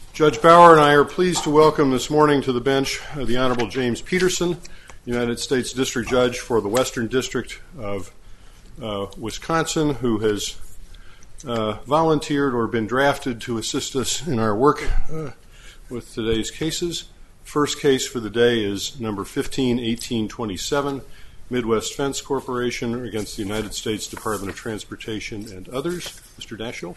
Judge Bauer and I are pleased to welcome this morning to the bench the Honorable James Peterson, United States District Judge for the Western District of Wisconsin, who has volunteered or been drafted to assist us in our work with today's cases. First case for the day is number 15-1827, Midwest Fence Corporation against the United States Department of Transportation and others. Mr. Dashiell.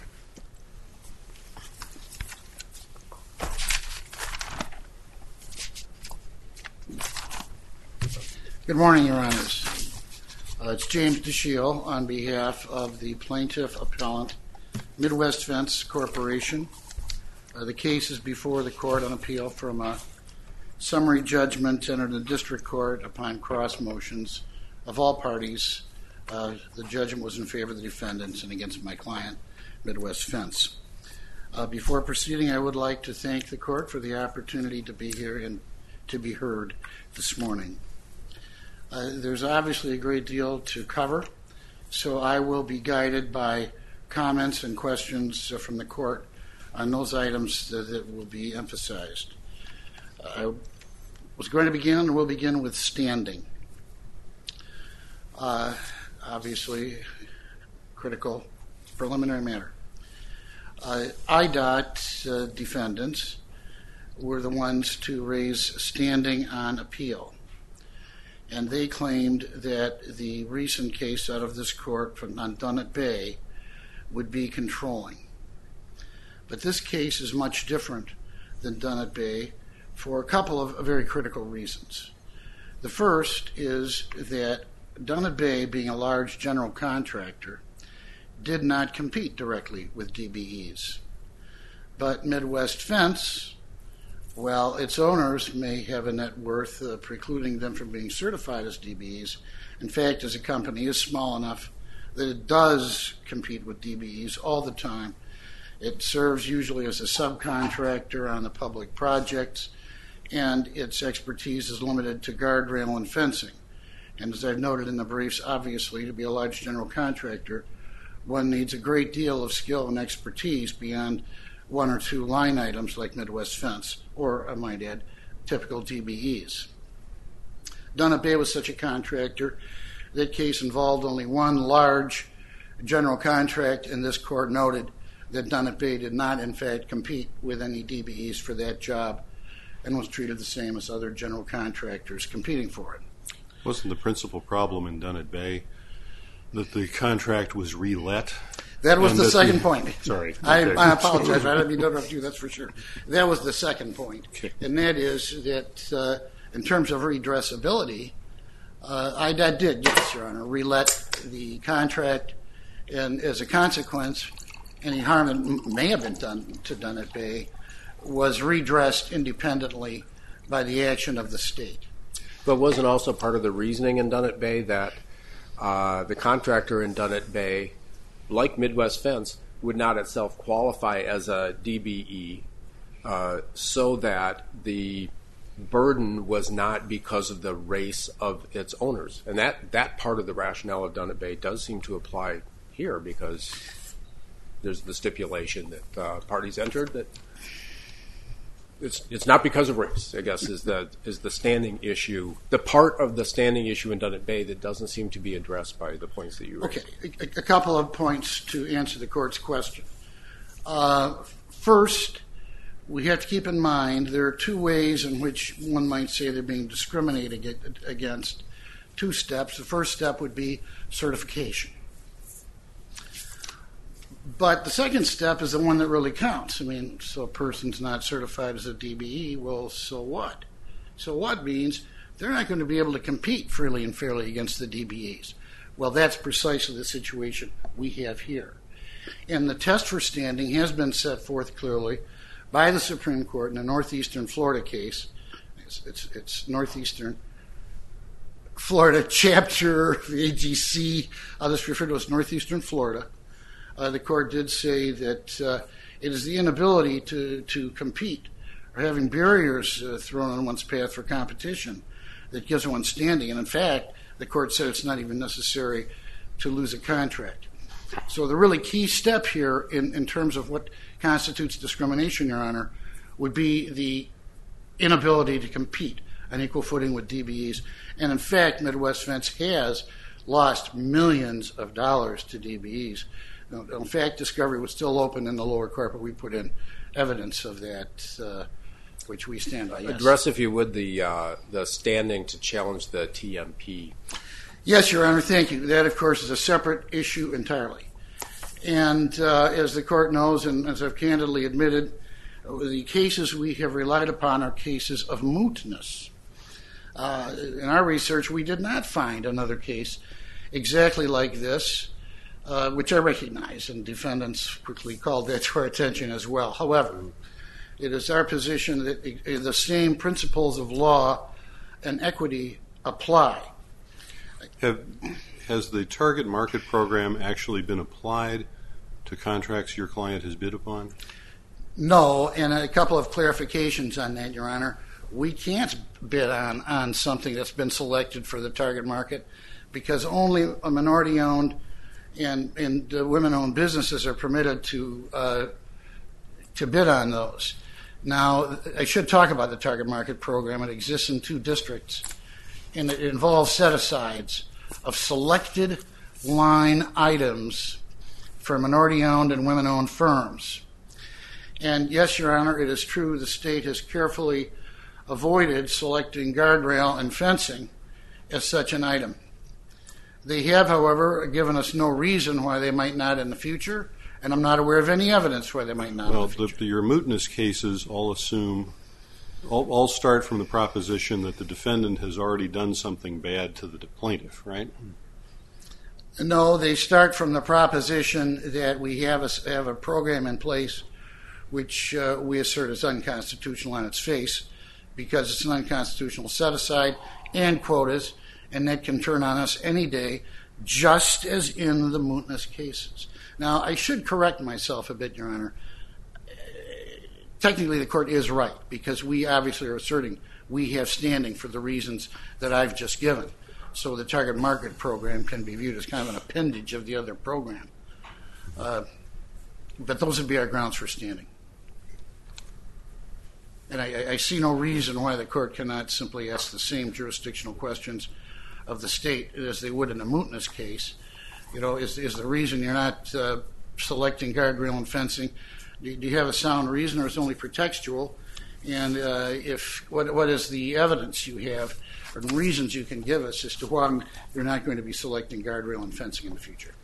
Good morning, Your Honors. It's James Dashiell on behalf of the plaintiff appellant, Midwest Fence Corporation. The case is before the court on appeal from a summary judgment entered in the district court upon cross motions of all parties. The judgment was in favor of the defendants and against my client, Midwest Fence. Before proceeding, I would like to thank the court for the opportunity to be here and to be heard this morning. There's obviously a great deal to cover, so I will be guided by comments and questions from the court on those items that will be emphasized. I was going to begin and will begin with standing. Obviously, critical preliminary matter. IDOT defendants were the ones to raise standing on appeal. And they claimed that the recent case out of this court on Dunnett Bay would be controlling. But this case is much different than Dunnett Bay for a couple of very critical reasons. The first is that Dunnett Bay, being a large general contractor, did not compete directly with DBEs. But Midwest Fence, well, its owners may have a net worth precluding them from being certified as DBEs. In fact, as a company is small enough that it does compete with DBEs all the time. It serves usually as a subcontractor on the public projects, and its expertise is limited to guardrail and fencing. And as I've noted in the briefs, obviously, to be a large general contractor, one needs a great deal of skill and expertise beyond one or two line items like Midwest Fence, or I might add, typical DBEs. Dunnett Bay was such a contractor. That case involved only one large general contract, and this court noted that Dunnett Bay did not, in fact, compete with any DBEs for that job and was treated the same as other general contractors competing for it. Wasn't the principal problem in Dunnett Bay that the contract was relet? That was the second point. Sorry. I apologize. I didn't mean to interrupt you, that's for sure. That was the second point. Okay. And that is that in terms of redressability, IDOT did, yes, Your Honor, relet the contract, and as a consequence, any harm that may have been done to Dunnett Bay was redressed independently by the action of the state. But wasn't also part of the reasoning in Dunnett Bay that the contractor in Dunnett Bay, like Midwest Fence, would not itself qualify as a DBE so that the burden was not because of the race of its owners. And that part of the rationale of Dunnett Bay does seem to apply here because there's the stipulation that parties entered that it's not because of race, I guess, is the standing issue, the part of the standing issue in Dunnett Bay that doesn't seem to be addressed by the points that you raised. Okay, a couple of points to answer the court's question. First, we have to keep in mind there are two ways in which one might say they're being discriminated against. Two steps. The first step would be certification. But the second step is the one that really counts. I mean, so a person's not certified as a DBE, well, so what? So what means they're not going to be able to compete freely and fairly against the DBEs. Well, that's precisely the situation we have here. And the test for standing has been set forth clearly by the Supreme Court in the Northeastern Florida case. It's Northeastern Florida chapter, the AGC, I'll just refer to as Northeastern Florida. The court did say that it is the inability to compete or having barriers thrown on one's path for competition that gives one standing. And in fact, the court said it's not even necessary to lose a contract. So the really key step here in terms of what constitutes discrimination, Your Honor, would be the inability to compete on equal footing with DBEs. And in fact, Midwest Fence has lost millions of dollars to DBEs. In fact, discovery was still open in the lower court, but we put in evidence of that, which we stand by. Yes. Address, if you would, the standing to challenge the TMP. Yes, Your Honor, thank you. That, of course, is a separate issue entirely. And as the court knows, and as I've candidly admitted, the cases we have relied upon are cases of mootness. In our research, we did not find another case exactly like this, which I recognize, and defendants quickly called that to our attention as well. However, it is our position that the same principles of law and equity apply. Has the target market program actually been applied to contracts your client has bid upon? No, and a couple of clarifications on that, Your Honor. We can't bid on something that's been selected for the target market because only a minority-owned and women-owned businesses are permitted to bid on those. Now, I should talk about the target market program. It exists in 2 districts, and it involves set-asides of selected line items for minority-owned and women-owned firms. And yes, Your Honor, it is true the state has carefully avoided selecting guardrail and fencing as such an item. They have, however, given us no reason why they might not in the future, and I'm not aware of any evidence why they might not in the future. Your mootness cases all start from the proposition that the defendant has already done something bad to the plaintiff, right? No, they start from the proposition that we have a program in place which we assert is unconstitutional on its face because it's an unconstitutional set-aside and quotas, and that can turn on us any day, just as in the mootness cases. Now, I should correct myself a bit, Your Honor. Technically, the court is right because we obviously are asserting we have standing for the reasons that I've just given. So the target market program can be viewed as kind of an appendage of the other program. But those would be our grounds for standing. And I see no reason why the court cannot simply ask the same jurisdictional questions of the state as they would in a mootness case. You know, is the reason you're not selecting guardrail and fencing, do you have a sound reason or is it only pretextual? And what is the evidence you have or reasons you can give us as to why you're not going to be selecting guardrail and fencing in the future?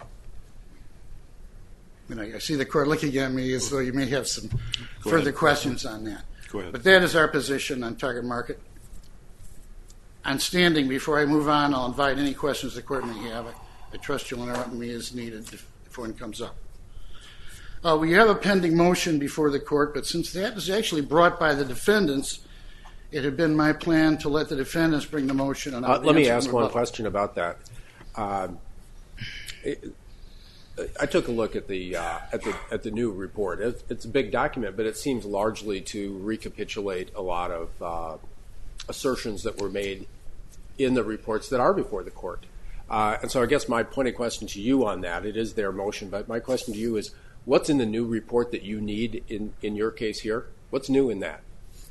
And I see the court looking at me as though you may have some further questions on that. Go ahead. But that is our position on target market. On standing, before I move on, I'll invite any questions the court may have. I trust you'll interrupt me as needed if one comes up. We have a pending motion before the court, but since that was actually brought by the defendants, it had been my plan to let the defendants bring the motion. And let me ask one question about that. I took a look at the new report. It's a big document, but it seems largely to recapitulate a lot of assertions that were made in the reports that are before the court. And so I guess my pointed question to you on that, it is their motion, but my question to you is, what's in the new report that you need in your case here? What's new in that?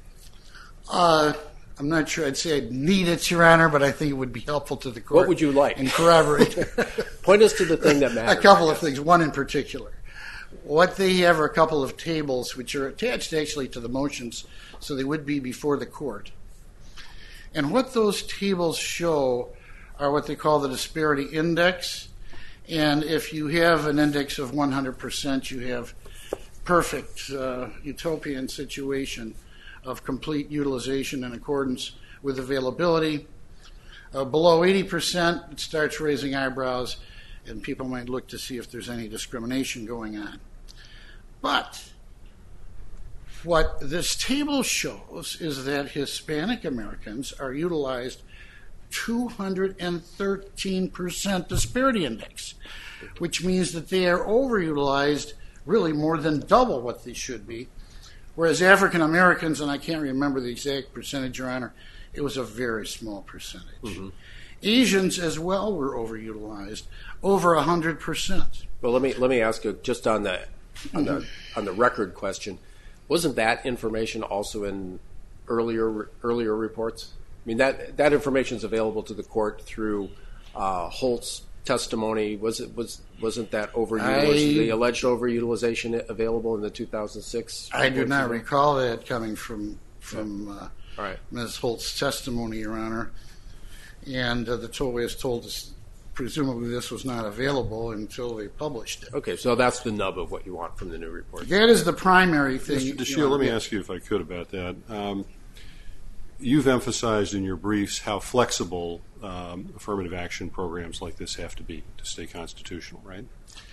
I'm not sure I'd say I'd need it, Your Honor, but I think it would be helpful to the court. What would you like? And corroborate. Point us to the thing that matters. A couple of things, one in particular. What they have are a couple of tables which are attached actually to the motions, so they would be before the court. And what those tables show are what they call the disparity index. And if you have an index of 100%, you have perfect utopian situation of complete utilization in accordance with availability. Below 80%, it starts raising eyebrows, and people might look to see if there's any discrimination going on. But what this table shows is that Hispanic Americans are utilized 213% disparity index, which means that they are overutilized really more than double what they should be. Whereas African Americans, and I can't remember the exact percentage, Your Honor, it was a very small percentage. Mm-hmm. Asians as well were overutilized, over 100%. Well, let me ask you just on the record question. Wasn't that information also in earlier reports? I mean, that information is available to the court through Holt's testimony. Wasn't that the alleged overutilization available in the 2006? I do not recall that coming from Right. Ms. Holt's testimony, Your Honor. And the tollway has told us presumably this was not available until they published it. Okay, so that's the nub of what you want from the new report. That is the primary thing. Mr. DeShiel, let me ask you if I could about that. You've emphasized in your briefs how flexible affirmative action programs like this have to be to stay constitutional, right?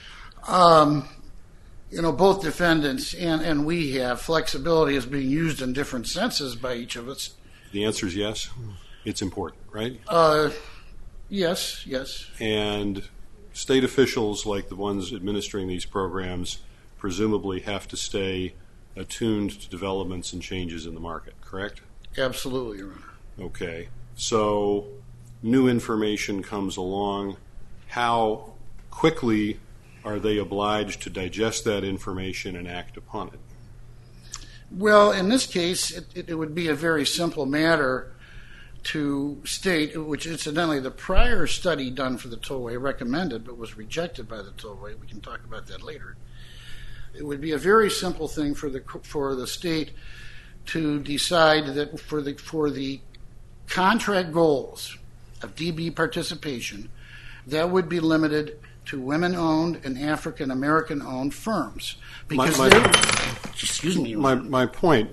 Both defendants and we have flexibility is being used in different senses by each of us. The answer is yes. It's important, right? Yes. And state officials like the ones administering these programs presumably have to stay attuned to developments and changes in the market, correct? Absolutely, Your Honor. Okay. So new information comes along. How quickly are they obliged to digest that information and act upon it? Well, in this case, it would be a very simple matter to state, which incidentally the prior study done for the tollway recommended but was rejected by the tollway. We can talk about that later. It would be a very simple thing for the state to decide that for the contract goals of DB participation, that would be limited to women-owned and African-American-owned firms. Because excuse me. My point,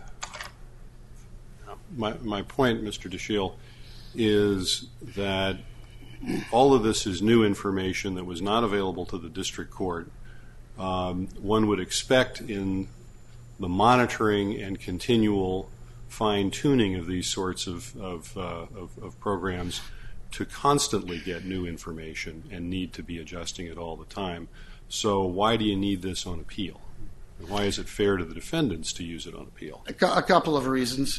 Mr. DeShiel, is that all of this is new information that was not available to the district court. One would expect in the monitoring and continual fine-tuning of these sorts of programs to constantly get new information and need to be adjusting it all the time. So why do you need this on appeal? And why is it fair to the defendants to use it on appeal? A couple of reasons.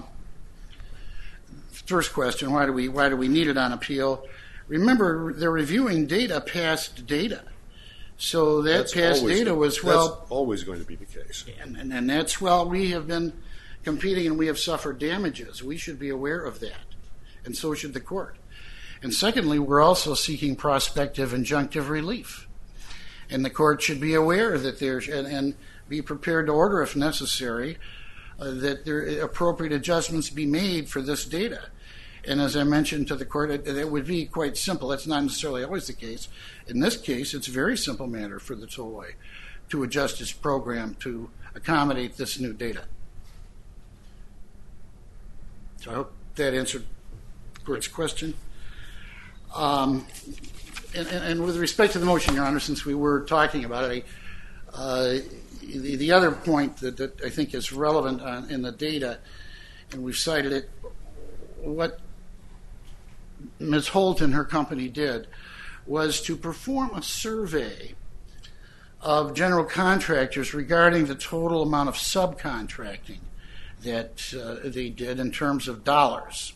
First question, why do we need it on appeal? Remember, they're reviewing past data. So that's past data was, that's always going to be the case. And that's, we have been competing and we have suffered damages. We should be aware of that. And so should the court. And secondly, we're also seeking prospective injunctive relief. And the court should be aware that and be prepared to order, if necessary, that appropriate adjustments be made for this data. And as I mentioned to the court, it would be quite simple. That's not necessarily always the case. In this case, it's a very simple matter for the tollway to adjust its program to accommodate this new data. So I hope that answered the court's question. And with respect to the motion, Your Honor, since we were talking about it, the other point that I think is relevant in the data, and we've cited it, what Ms. Holt and her company did was to perform a survey of general contractors regarding the total amount of subcontracting that they did in terms of dollars.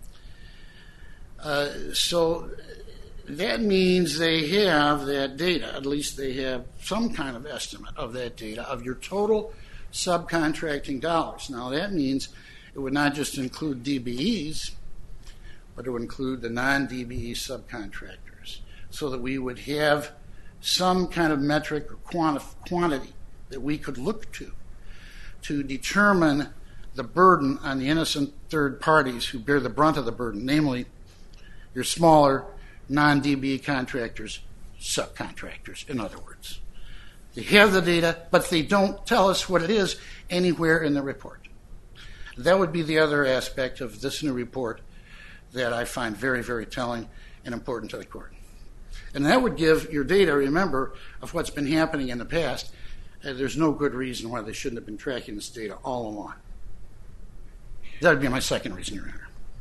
So that means they have that data, at least they have some kind of estimate of that data, of your total subcontracting dollars. Now that means it would not just include DBEs, but it would include the non-DBE subcontractors, so that we would have some kind of metric or quantity that we could look to determine the burden on the innocent third parties who bear the brunt of the burden, namely your smaller non-DBE contractors, subcontractors, in other words. They have the data, but they don't tell us what it is anywhere in the report. That would be the other aspect of this new report that I find very, very telling and important to the court. And that would give your data, remember, of what's been happening in the past. There's no good reason why they shouldn't have been tracking this data all along. That would be my second reason, Your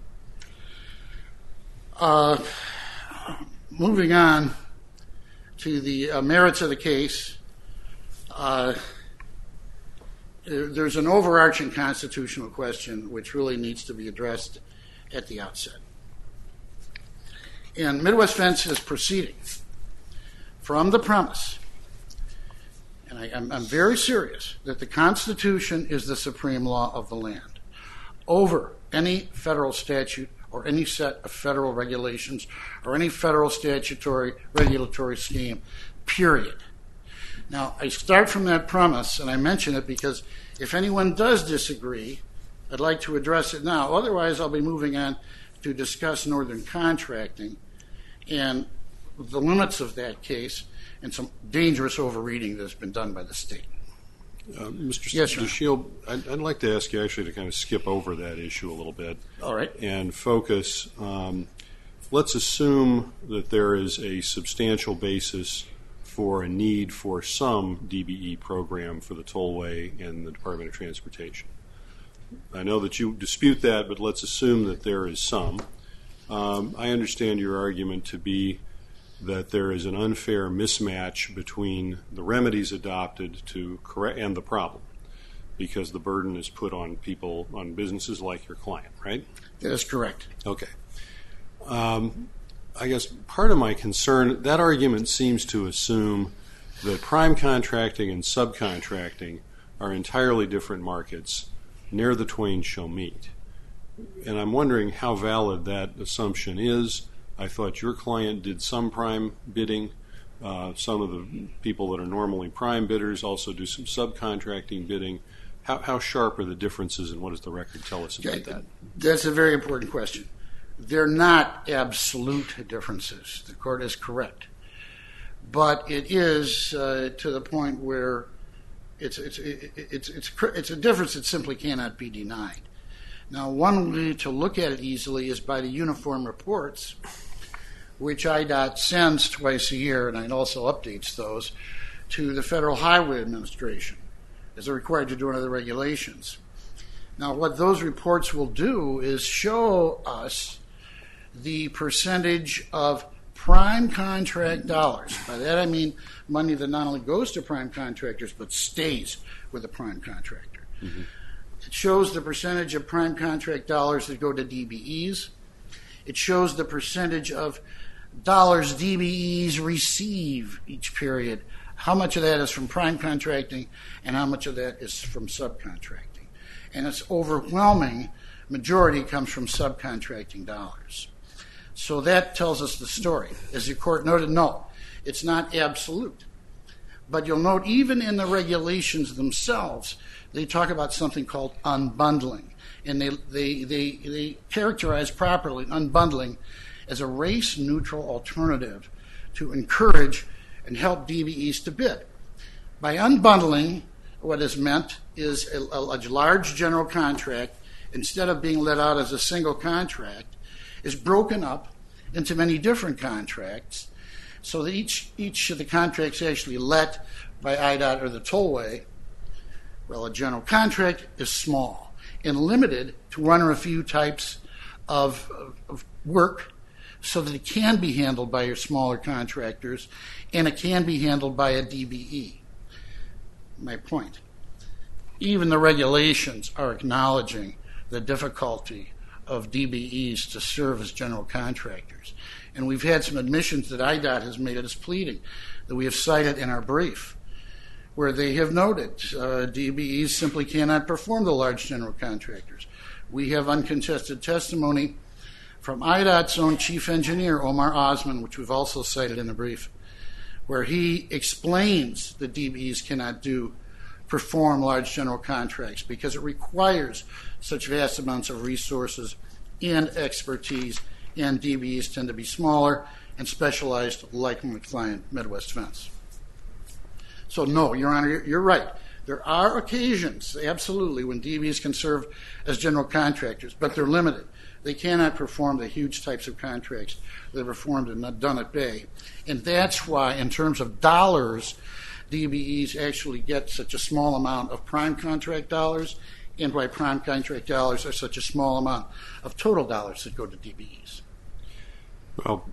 Honor. Moving on to the merits of the case, there's an overarching constitutional question which really needs to be addressed at the outset. And Midwest Fence is proceeding from the premise, and and I'm very serious, that the Constitution is the supreme law of the land over any federal statute or any set of federal regulations or any federal statutory regulatory scheme, period. Now, I start from that premise, and I mention it because if anyone does disagree, I'd like to address it now. Otherwise, I'll be moving on to discuss northern contracting and the limits of that case and some dangerous overreading that's been done by the state. Mr. Yes, DeShield, I'd like to ask you actually to kind of skip over that issue a little bit. All right. And focus. Let's assume that there is a substantial basis for a need for some DBE program for the tollway and the Department of Transportation. I know that you dispute that, but let's assume that there is some. I understand your argument to be that there is an unfair mismatch between the remedies adopted to correct and the problem, because the burden is put on people, on businesses like your client, right? That is correct. Okay. I guess part of my concern, that argument seems to assume that prime contracting and subcontracting are entirely different markets. Ne'er the twain shall meet. And I'm wondering how valid that assumption is. I thought your client did some prime bidding. Some of the people that are normally prime bidders also do some subcontracting bidding. How sharp are the differences, and what does the record tell us about that? That's a very important question. They're not absolute differences. The court is correct. But it is to the point where it's a difference that simply cannot be denied. Now, one way to look at it easily is by the uniform reports, which IDOT sends twice a year, and it also updates those, to the Federal Highway Administration, as they're required to do under the regulations. Now, what those reports will do is show us the percentage of prime contract dollars. By that I mean money that not only goes to prime contractors, but stays with the prime contractor. Mm-hmm. It shows the percentage of prime contract dollars that go to DBEs. It shows the percentage of dollars DBEs receive each period. How much of that is from prime contracting and how much of that is from subcontracting. And its overwhelming majority comes from subcontracting dollars. So that tells us the story. As the court noted, no, it's not absolute. But you'll note even in the regulations themselves, they talk about something called unbundling. And they characterize properly unbundling as a race-neutral alternative to encourage and help DBEs to bid. By unbundling, what is meant is a large general contract, instead of being let out as a single contract, is broken up into many different contracts so that each of the contracts actually let by IDOT or the tollway. Well, a general contract is small and limited to one or a few types of work so that it can be handled by your smaller contractors and it can be handled by a DBE. My point. Even the regulations are acknowledging the difficulty of DBEs to serve as general contractors. And we've had some admissions that IDOT has made as pleading that we have cited in our brief, where they have noted DBEs simply cannot perform the large general contractors. We have uncontested testimony from IDOT's own chief engineer, Omar Osman, which we've also cited in the brief, where he explains that DBEs cannot perform large general contracts because it requires such vast amounts of resources and expertise, and DBEs tend to be smaller and specialized like my client, Midwest Fence. So no, Your Honor, you're right. There are occasions, absolutely, when DBEs can serve as general contractors, but they're limited. They cannot perform the huge types of contracts that are performed and done at Bay. And that's why, in terms of dollars, DBEs actually get such a small amount of prime contract dollars, and why prime contract dollars are such a small amount of total dollars that go to DBEs. Well,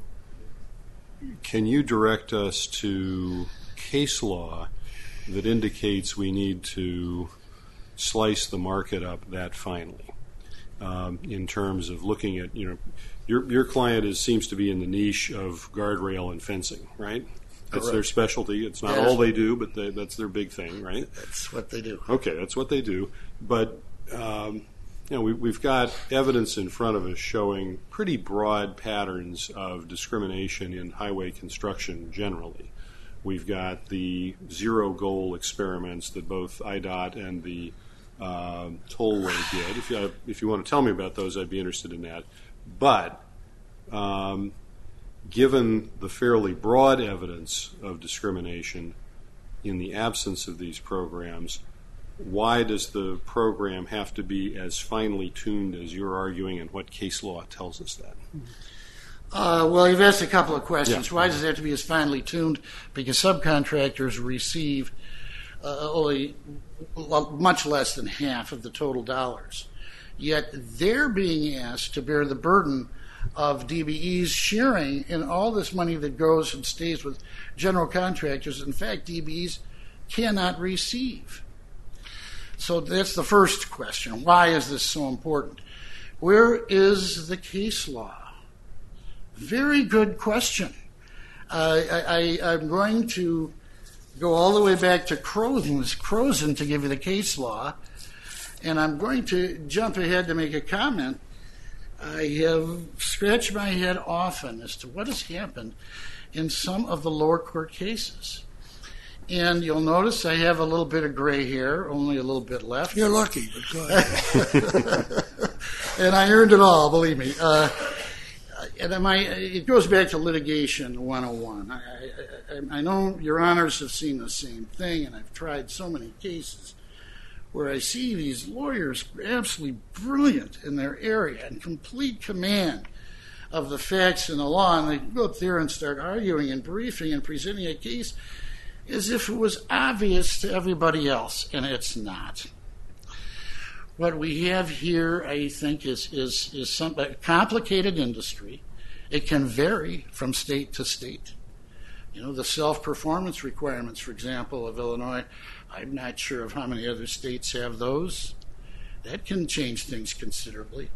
can you direct us to case law that indicates we need to slice the market up that finely in terms of looking at, your client seems to be in the niche of guardrail and fencing, right? That's their specialty. It's not Yes. all they do, but that's their big thing, right? That's what they do. Okay, that's what they do. But we've got evidence in front of us showing pretty broad patterns of discrimination in highway construction generally. We've got the zero goal experiments that both IDOT and the Tollway did. If you want to tell me about those, I'd be interested in that. But given the fairly broad evidence of discrimination in the absence of these programs, why does the program have to be as finely tuned as you're arguing, and what case law tells us that? Well, you've asked a couple of questions. Yeah. Why does it have to be as finely tuned? Because subcontractors receive only much less than half of the total dollars. Yet they're being asked to bear the burden of DBEs sharing in all this money that goes and stays with general contractors. In fact, DBEs cannot receive. So that's the first question. Why is this so important? Where is the case law? Very good question. I'm going to go all the way back to Croson to give you the case law, and I'm going to jump ahead to make a comment. I have scratched my head often as to what has happened in some of the lower court cases. And you'll notice I have a little bit of gray hair, only a little bit left. You're lucky, but go ahead. And I earned it all, believe me. It goes back to litigation 101. I know your honors have seen the same thing, and I've tried so many cases where I see these lawyers absolutely brilliant in their area and complete command of the facts and the law, and they go up there and start arguing and briefing and presenting a case as if it was obvious to everybody else, and it's not. What we have here, I think, is a complicated industry. It can vary from state to state. The self-performance requirements, for example, of Illinois, I'm not sure of how many other states have those. That can change things considerably.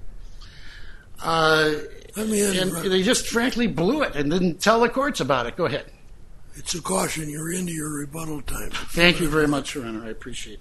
And they just frankly blew it and didn't tell the courts about it. Go ahead. It's a caution. You're into your rebuttal time. Thank you very much, Your Honor. I appreciate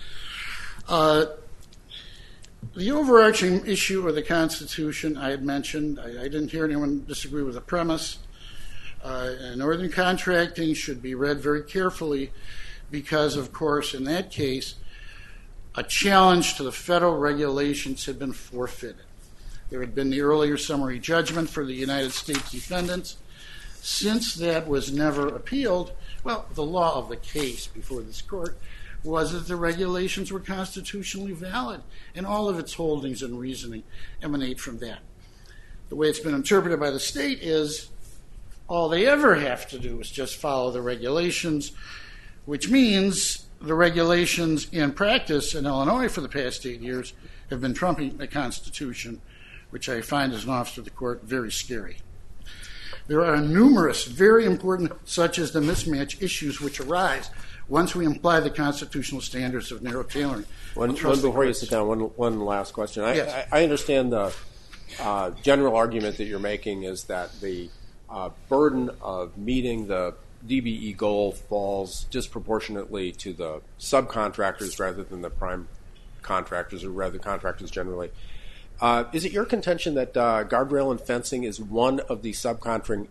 that. The overarching issue of the Constitution I had mentioned, I didn't hear anyone disagree with the premise. Northern contracting should be read very carefully because, of course, in that case, a challenge to the federal regulations had been forfeited. There had been the earlier summary judgment for the United States defendants. Since that was never appealed, well, the law of the case before this court was that the regulations were constitutionally valid, and all of its holdings and reasoning emanate from that. The way it's been interpreted by the state is all they ever have to do is just follow the regulations, which means the regulations in practice in Illinois for the past 8 years have been trumping the Constitution, which I find as an officer of the court very scary. There are numerous, very important, such as the mismatch issues which arise once we imply the constitutional standards of narrow tailoring. Before you sit down, one last question. Yes. I understand the general argument that you're making is that the burden of meeting the DBE goal falls disproportionately to the subcontractors rather than the prime contractors, or rather contractors generally. Is it your contention that guardrail and fencing is one of the subcontracting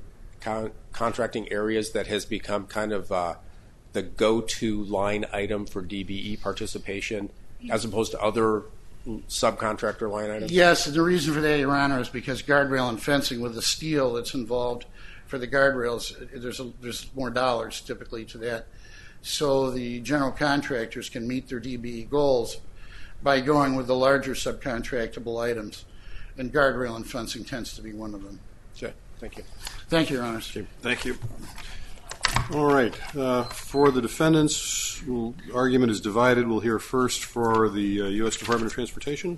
areas that has become kind of the go-to line item for DBE participation as opposed to other subcontractor line items? Yes, and the reason for that, Your Honor, is because guardrail and fencing, with the steel that's involved for the guardrails, there's more dollars typically to that. So the general contractors can meet their DBE goals by going with the larger subcontractable items, and guardrail and fencing tends to be one of them. Sure. Thank you. Thank you, Your Honor. Okay, thank you. All right. For the defendants, argument is divided. We'll hear first for the U.S. Department of Transportation.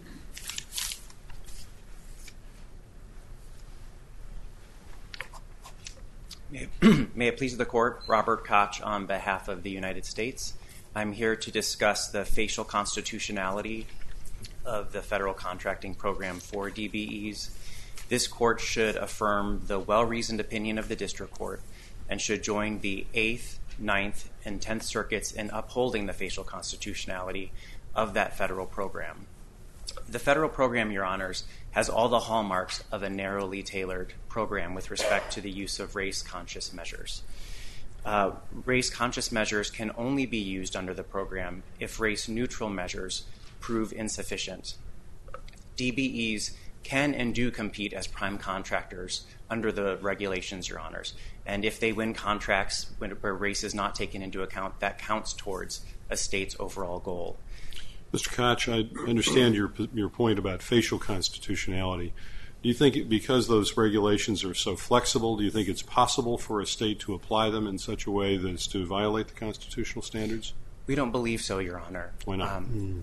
May it please the Court, Robert Koch on behalf of the United States. I'm here to discuss the facial constitutionality of the federal contracting program for DBEs. This court should affirm the well-reasoned opinion of the district court and should join the 8th, 9th, and 10th Circuits in upholding the facial constitutionality of that federal program. The federal program, Your Honors, has all the hallmarks of a narrowly tailored program with respect to the use of race-conscious measures. Race-conscious measures can only be used under the program if race-neutral measures prove insufficient. DBEs can and do compete as prime contractors under the regulations, Your Honors, and if they win contracts where race is not taken into account, that counts towards a state's overall goal. Mr. Koch, I understand your point about facial constitutionality. Do you think because those regulations are so flexible, do you think it's possible for a state to apply them in such a way that is to violate the constitutional standards? We don't believe so, Your Honor. Why not?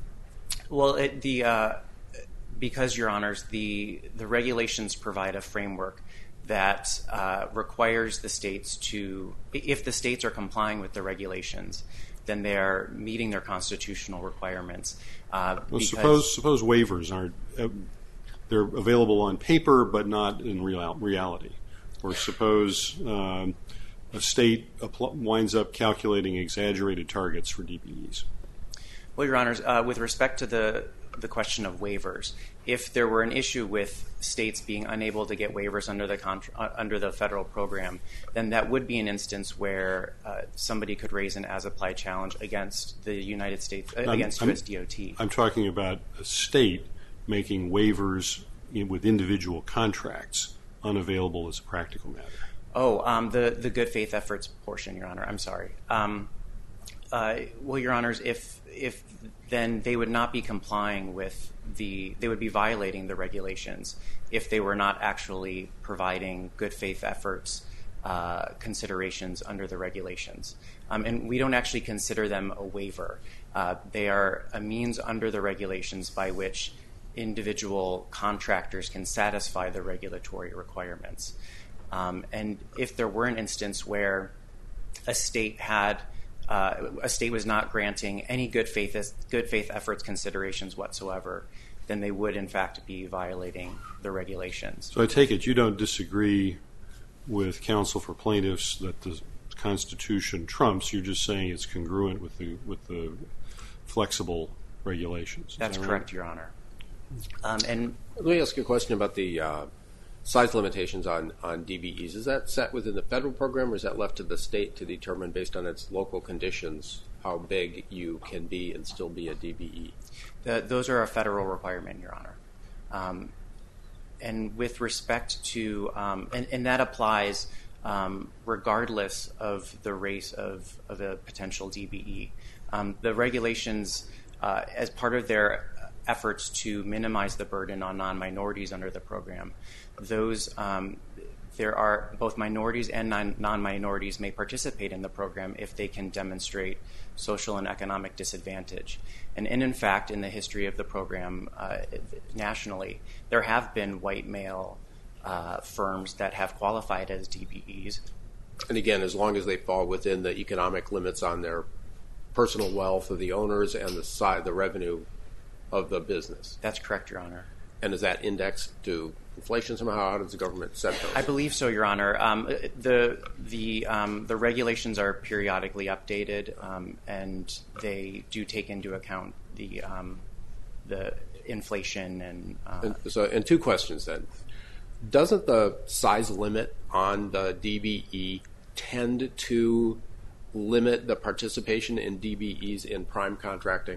Because, Your Honors, the regulations provide a framework that requires the states to, if the states are complying with the regulations, then they are meeting their constitutional requirements. Suppose waivers aren't, they're available on paper but not in reality. Or suppose a state winds up calculating exaggerated targets for DBEs. Well, Your Honors, with respect to the question of waivers, if there were an issue with states being unable to get waivers under the federal program, then that would be an instance where somebody could raise an as-applied challenge against the United States, against U.S. DOT. I'm talking about a state making waivers with individual contracts unavailable as a practical matter. Oh, the good faith efforts portion, Your Honor. I'm sorry. Well, Your Honors, if then they would not be complying with they would be violating the regulations if they were not actually providing good faith efforts considerations under the regulations. And we don't actually consider them a waiver. They are a means under the regulations by which individual contractors can satisfy the regulatory requirements. And if there were an instance where a state was not granting any good faith efforts considerations whatsoever, then they would in fact be violating the regulations. So I take it you don't disagree with counsel for plaintiffs that the Constitution trumps. You're just saying it's congruent with the flexible regulations. That's correct, Your Honor. And let me ask you a question about the size limitations on DBEs. Is that set within the federal program, or is that left to the state to determine based on its local conditions how big you can be and still be a DBE? Those are a federal requirement, Your Honor. And with respect to, and that applies regardless of the race of a potential DBE. The regulations, as part of their efforts to minimize the burden on non-minorities under the program, there are both minorities and non-minorities may participate in the program if they can demonstrate social and economic disadvantage. And in fact, in the history of the program nationally, there have been white male firms that have qualified as DBEs. And again, as long as they fall within the economic limits on their personal wealth of the owners and the revenue of the business. That's correct, Your Honor. And is that indexed to inflation somehow? How does the government set those? I believe so, Your Honor. The regulations are periodically updated, and they do take into account the inflation and two questions then. Doesn't the size limit on the DBE tend to limit the participation in DBEs in prime contracting?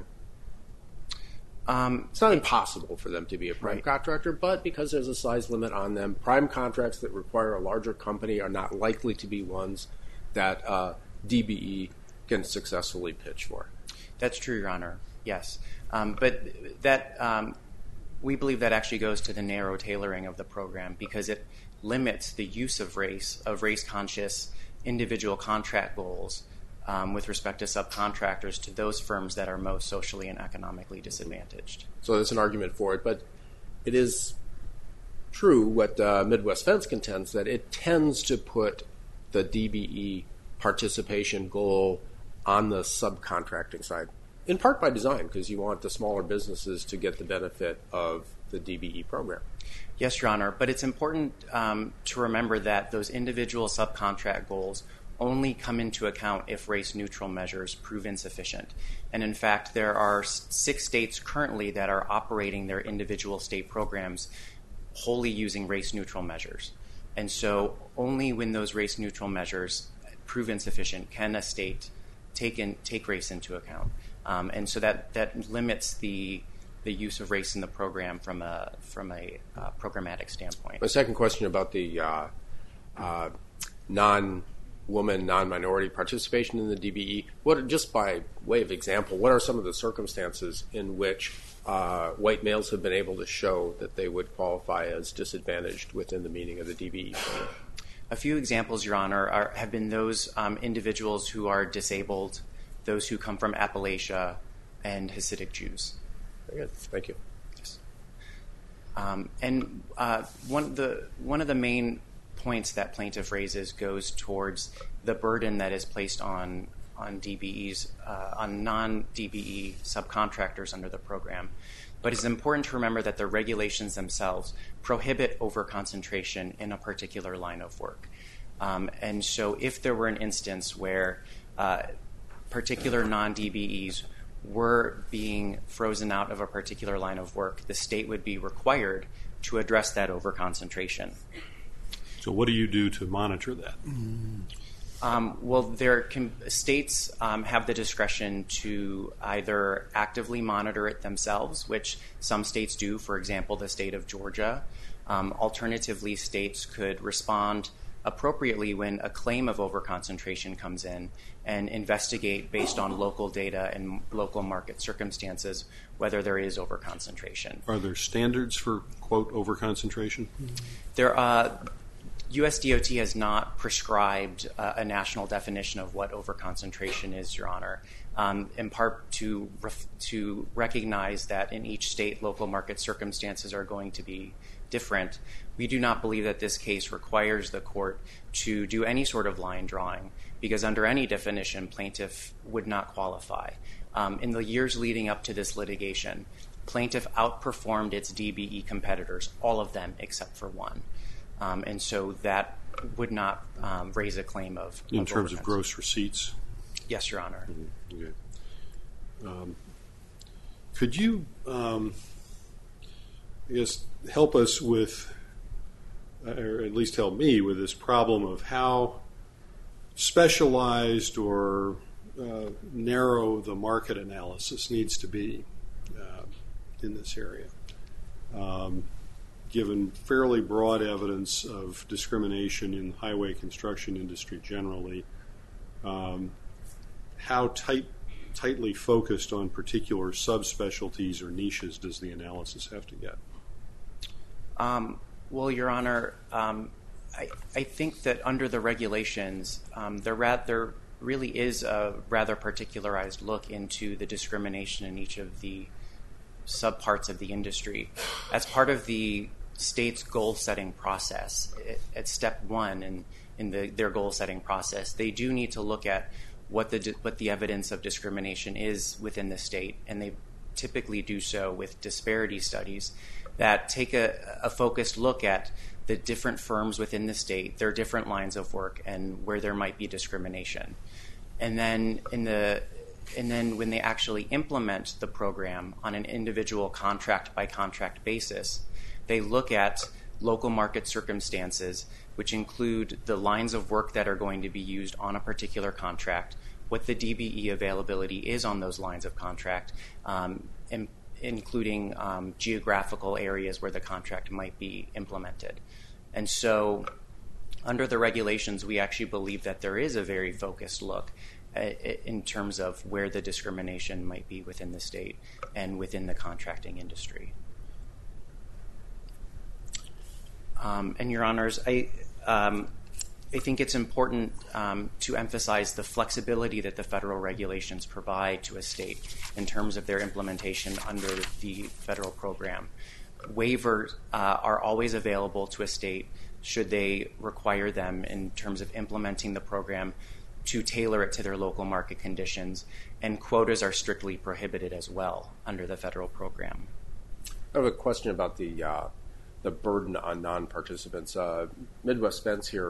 It's not impossible for them to be a prime contractor, but because there's a size limit on them, prime contracts that require a larger company are not likely to be ones that DBE can successfully pitch for. That's true, Your Honor, yes. But that we believe that actually goes to the narrow tailoring of the program because it limits the use of race-conscious individual contract goals with respect to subcontractors to those firms that are most socially and economically disadvantaged. So there's an argument for it, but it is true what Midwest Fence contends, that it tends to put the DBE participation goal on the subcontracting side. In part by design, because you want the smaller businesses to get the benefit of the DBE program. Yes, Your Honor, but it's important to remember that those individual subcontract goals only come into account if race-neutral measures prove insufficient. And in fact, there are 6 states currently that are operating their individual state programs wholly using race-neutral measures. And so only when those race-neutral measures prove insufficient can a state take race into account. And so that limits the use of race in the program from a programmatic standpoint. My second question about the non-woman, non-minority participation in the DBE. Just by way of example, what are some of the circumstances in which white males have been able to show that they would qualify as disadvantaged within the meaning of the DBE program? A few examples, Your Honor, have been those individuals who are disabled, those who come from Appalachia, and Hasidic Jews. Very good. Thank you. Yes. And one of the main points that plaintiff raises goes towards the burden that is placed on DBEs, on non-DBE subcontractors under the program. But it's important to remember that the regulations themselves prohibit overconcentration in a particular line of work. And so if there were an instance where particular non-DBEs were being frozen out of a particular line of work, the state would be required to address that overconcentration. So what do you do to monitor that? Well, states have the discretion to either actively monitor it themselves, which some states do, for example, the state of Georgia. Alternatively, states could respond appropriately when a claim of overconcentration comes in and investigate based on local data and local market circumstances whether there is overconcentration. Are there standards for, quote, overconcentration? USDOT has not prescribed a national definition of what overconcentration is, Your Honor, in part to recognize that in each state, local market circumstances are going to be different. We do not believe that this case requires the court to do any sort of line drawing, because under any definition, plaintiff would not qualify. In the years leading up to this litigation, plaintiff outperformed its DBE competitors, all of them except for one. And so that would not raise a claim of in terms of gross receipts? Yes, Your Honor. Mm-hmm. Okay. Could you help us with, or at least help me with this problem of how specialized or narrow the market analysis needs to be in this area? Given fairly broad evidence of discrimination in the highway construction industry generally, how tightly focused on particular subspecialties or niches does the analysis have to get? Well, Your Honor, I think that under the regulations, there really is a rather particularized look into the discrimination in each of the subparts of the industry. As part of the state's goal-setting process, at step 1 in their goal-setting process, they do need to look at what the evidence of discrimination is within the state, and they typically do so with disparity studies that take a focused look at the different firms within the state, their different lines of work, and where there might be discrimination. And then when they actually implement the program on an individual contract-by-contract basis, they look at local market circumstances, which include the lines of work that are going to be used on a particular contract, what the DBE availability is on those lines of contract, including geographical areas where the contract might be implemented. And so under the regulations, we actually believe that there is a very focused look in terms of where the discrimination might be within the state and within the contracting industry. And Your Honors, I think it's important to emphasize the flexibility that the federal regulations provide to a state in terms of their implementation under the federal program. Waivers are always available to a state should they require them in terms of implementing the program to tailor it to their local market conditions, and quotas are strictly prohibited as well under the federal program. I have a question about the burden on non-participants. Midwest Fence here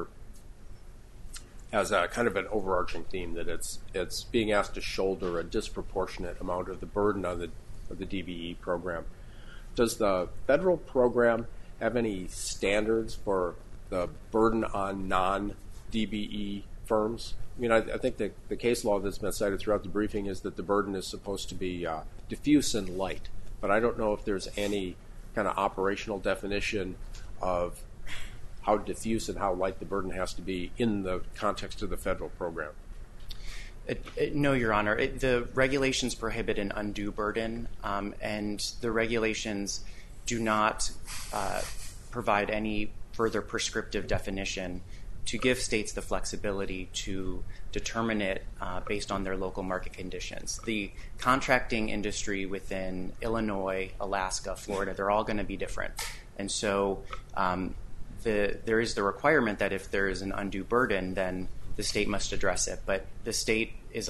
has a kind of an overarching theme that it's being asked to shoulder a disproportionate amount of the burden of the DBE program. Does the federal program have any standards for the burden on non-DBE firms? I mean, I think the case law that's been cited throughout the briefing is that the burden is supposed to be diffuse and light, but I don't know if there's any kind of operational definition of how diffuse and how light the burden has to be in the context of the federal program. No, Your Honor. The regulations prohibit an undue burden, and the regulations do not provide any further prescriptive definition to give states the flexibility to determine it based on their local market conditions. The contracting industry within Illinois, Alaska, Florida, they're all going to be different. And so there is the requirement that if there is an undue burden, then the state must address it. But the state is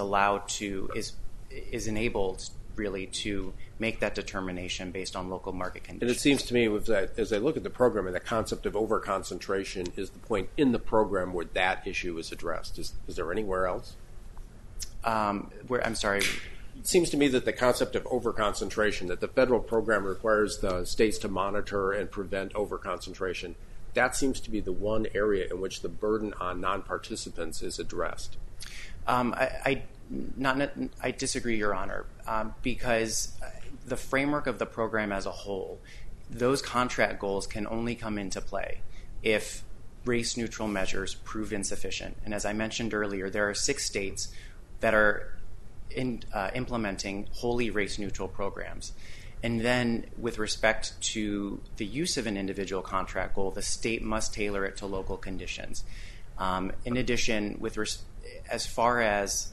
is enabled really to make that determination based on local market conditions. And it seems to me, as I look at the program, and the concept of overconcentration is the point in the program where that issue is addressed. Is there anywhere else? I'm sorry. It seems to me that the concept of overconcentration, that the federal program requires the states to monitor and prevent overconcentration, that seems to be the one area in which the burden on non-participants is addressed. I disagree, Your Honor, because the framework of the program as a whole, those contract goals can only come into play if race-neutral measures prove insufficient. And as I mentioned earlier, there are 6 states that are implementing wholly race-neutral programs. And then with respect to the use of an individual contract goal, the state must tailor it to local conditions. In addition, as far as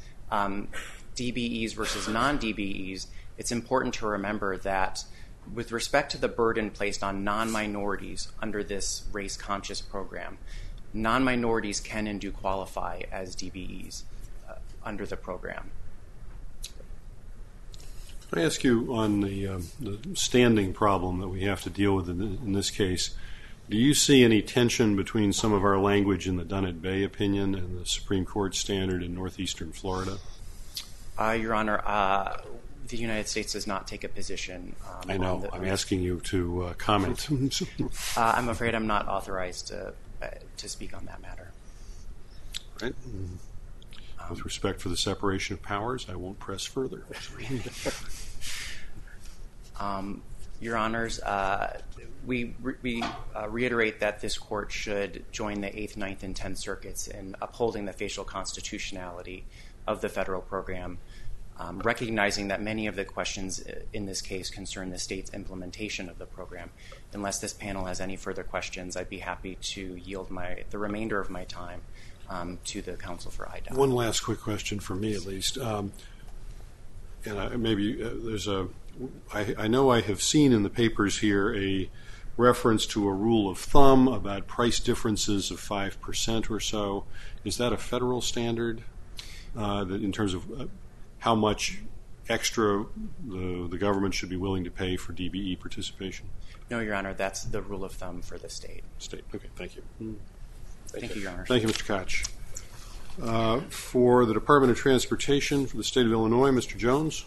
DBEs versus non-DBEs, it's important to remember that with respect to the burden placed on non-minorities under this race-conscious program, non-minorities can and do qualify as DBEs under the program. Can I ask you on the standing problem that we have to deal with in this case, do you see any tension between some of our language in the Dunnett Bay opinion and the Supreme Court standard in northeastern Florida? Your Honor, the United States does not take a position. I know. I'm asking you to comment. I'm afraid I'm not authorized to speak on that matter. Right. With respect for the separation of powers, I won't press further. Your Honors, we reiterate that this court should join the 8th, 9th, and 10th circuits in upholding the facial constitutionality of the federal program, recognizing that many of the questions in this case concern the state's implementation of the program. Unless this panel has any further questions, I'd be happy to yield the remainder of my time to the counsel for IDOT. One last quick question for me, at least. And maybe there's I know I have seen in the papers here a reference to a rule of thumb about price differences of 5% or so. Is that a federal standard that in terms of how much extra the government should be willing to pay for DBE participation? No, Your Honor, that's the rule of thumb for the state. Okay, thank you. Thank you, Your Honor. Thank you, Mr. Koch. For the Department of Transportation for the state of Illinois, Mr. Jones.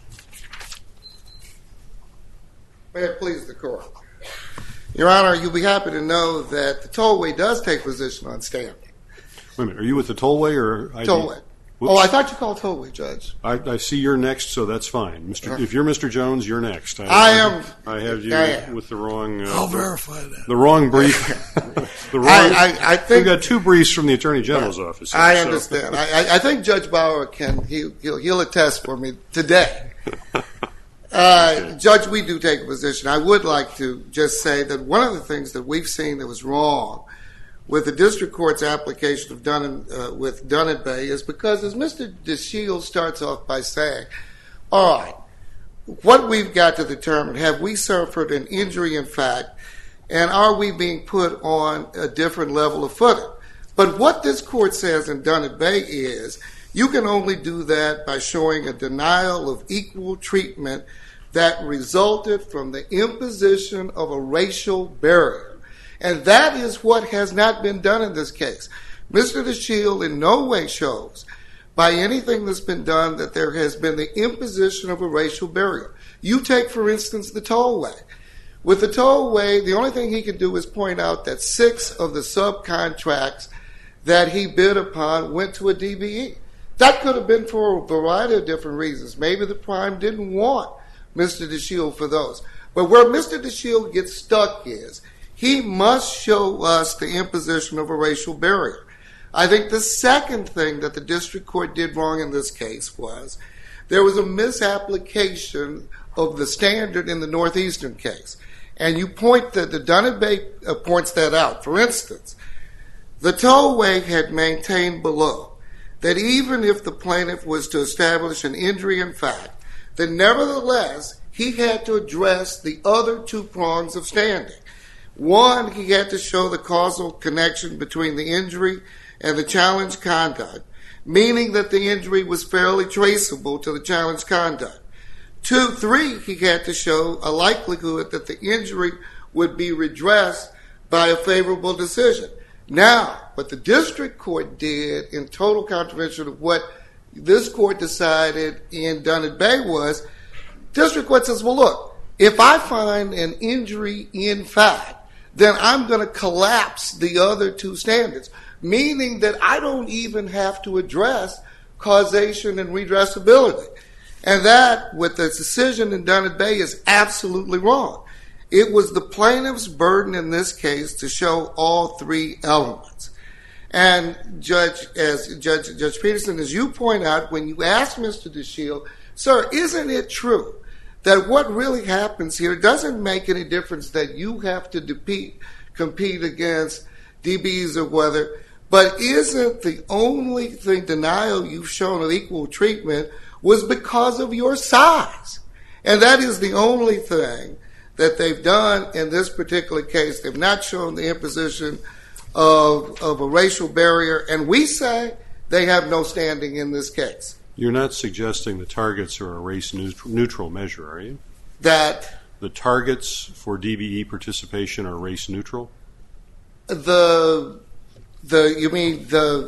May it please the court. Your Honor, you'll be happy to know that the tollway does take position on standing. Wait a minute, are you with the tollway or ID? Tollway. Whoops. Oh, I thought you called tollway, Judge. I see you're next, so that's fine. If you're Mr. Jones, you're next. I am. I have you with the wrong. I'll verify that. The wrong brief. I think we've got 2 briefs from the Attorney General's office. I understand. I think Judge Bauer he'll attest for me today. Judge, we do take a position. I would like to just say that one of the things that we've seen that was wrong with the district court's application of Dunnett Bay is because, as Mr. DeShields starts off by saying, all right, what we've got to determine, have we suffered an injury in fact, and are we being put on a different level of footing? But what this court says in Dunnett Bay is, You can only do that by showing a denial of equal treatment that resulted from the imposition of a racial barrier. And that is what has not been done in this case. Mr. DeShield in no way shows by anything that's been done that there has been the imposition of a racial barrier. You take, for instance, the tollway. With the tollway, the only thing he could do is point out that 6 of the subcontracts that he bid upon went to a DBE. That could have been for a variety of different reasons. Maybe the prime didn't want Mr. DeShield for those. But where Mr. DeShield gets stuck is he must show us the imposition of a racial barrier. I think the second thing that the district court did wrong in this case was there was a misapplication of the standard in the Northeastern case. And you point that the Dunn & Bay points that out. For instance, the tollway had maintained below that even if the plaintiff was to establish an injury in fact, that nevertheless he had to address the other 2 prongs of standing. One, he had to show the causal connection between the injury and the challenged conduct, meaning that the injury was fairly traceable to the challenged conduct. 2, 3, he had to show a likelihood that the injury would be redressed by a favorable decision. Now, what the district court did in total contravention of what this court decided in Dunn & Bay was, district court says, well, look, if I find an injury in fact, then I'm going to collapse the other 2 standards, meaning that I don't even have to address causation and redressability. And that, with the decision in Dunn & Bay, is absolutely wrong. It was the plaintiff's burden in this case to show all 3 elements. And Judge Peterson, as you point out, when you ask Mr. DeShield, sir, isn't it true that what really happens here doesn't make any difference that you have to compete against DBs or whether, but isn't the only thing denial you've shown of equal treatment was because of your size? And that is the only thing that they've done in this particular case. They've not shown the imposition of a racial barrier, and we say they have no standing in this case. You're not suggesting the targets are a race-neutral measure, are you? That the targets for DBE participation are race-neutral? You mean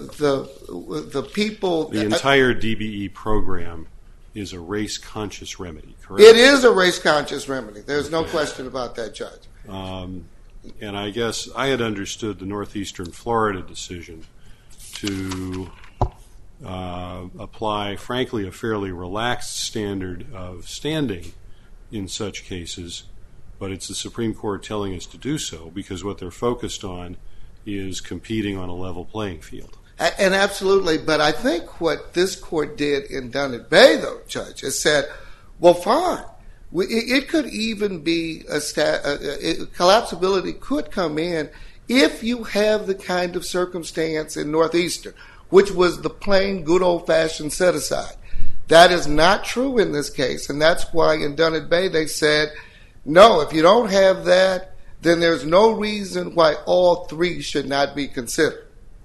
the people? The entire DBE program is a race-conscious remedy, correct? It is a race-conscious remedy. There's no question about that, Judge. And I guess I had understood the Northeastern Florida decision to apply, frankly, a fairly relaxed standard of standing in such cases, but it's the Supreme Court telling us to do so because what they're focused on is competing on a level playing field. And absolutely, but I think what this court did in Dunn & Bay, though, Judge, is said, well, fine. It could even be collapsibility could come in if you have the kind of circumstance in Northeastern, which was the plain, good old-fashioned set-aside. That is not true in this case, and that's why in Dunn & Bay they said, no, if you don't have that, then there's no reason why all 3 should not be considered.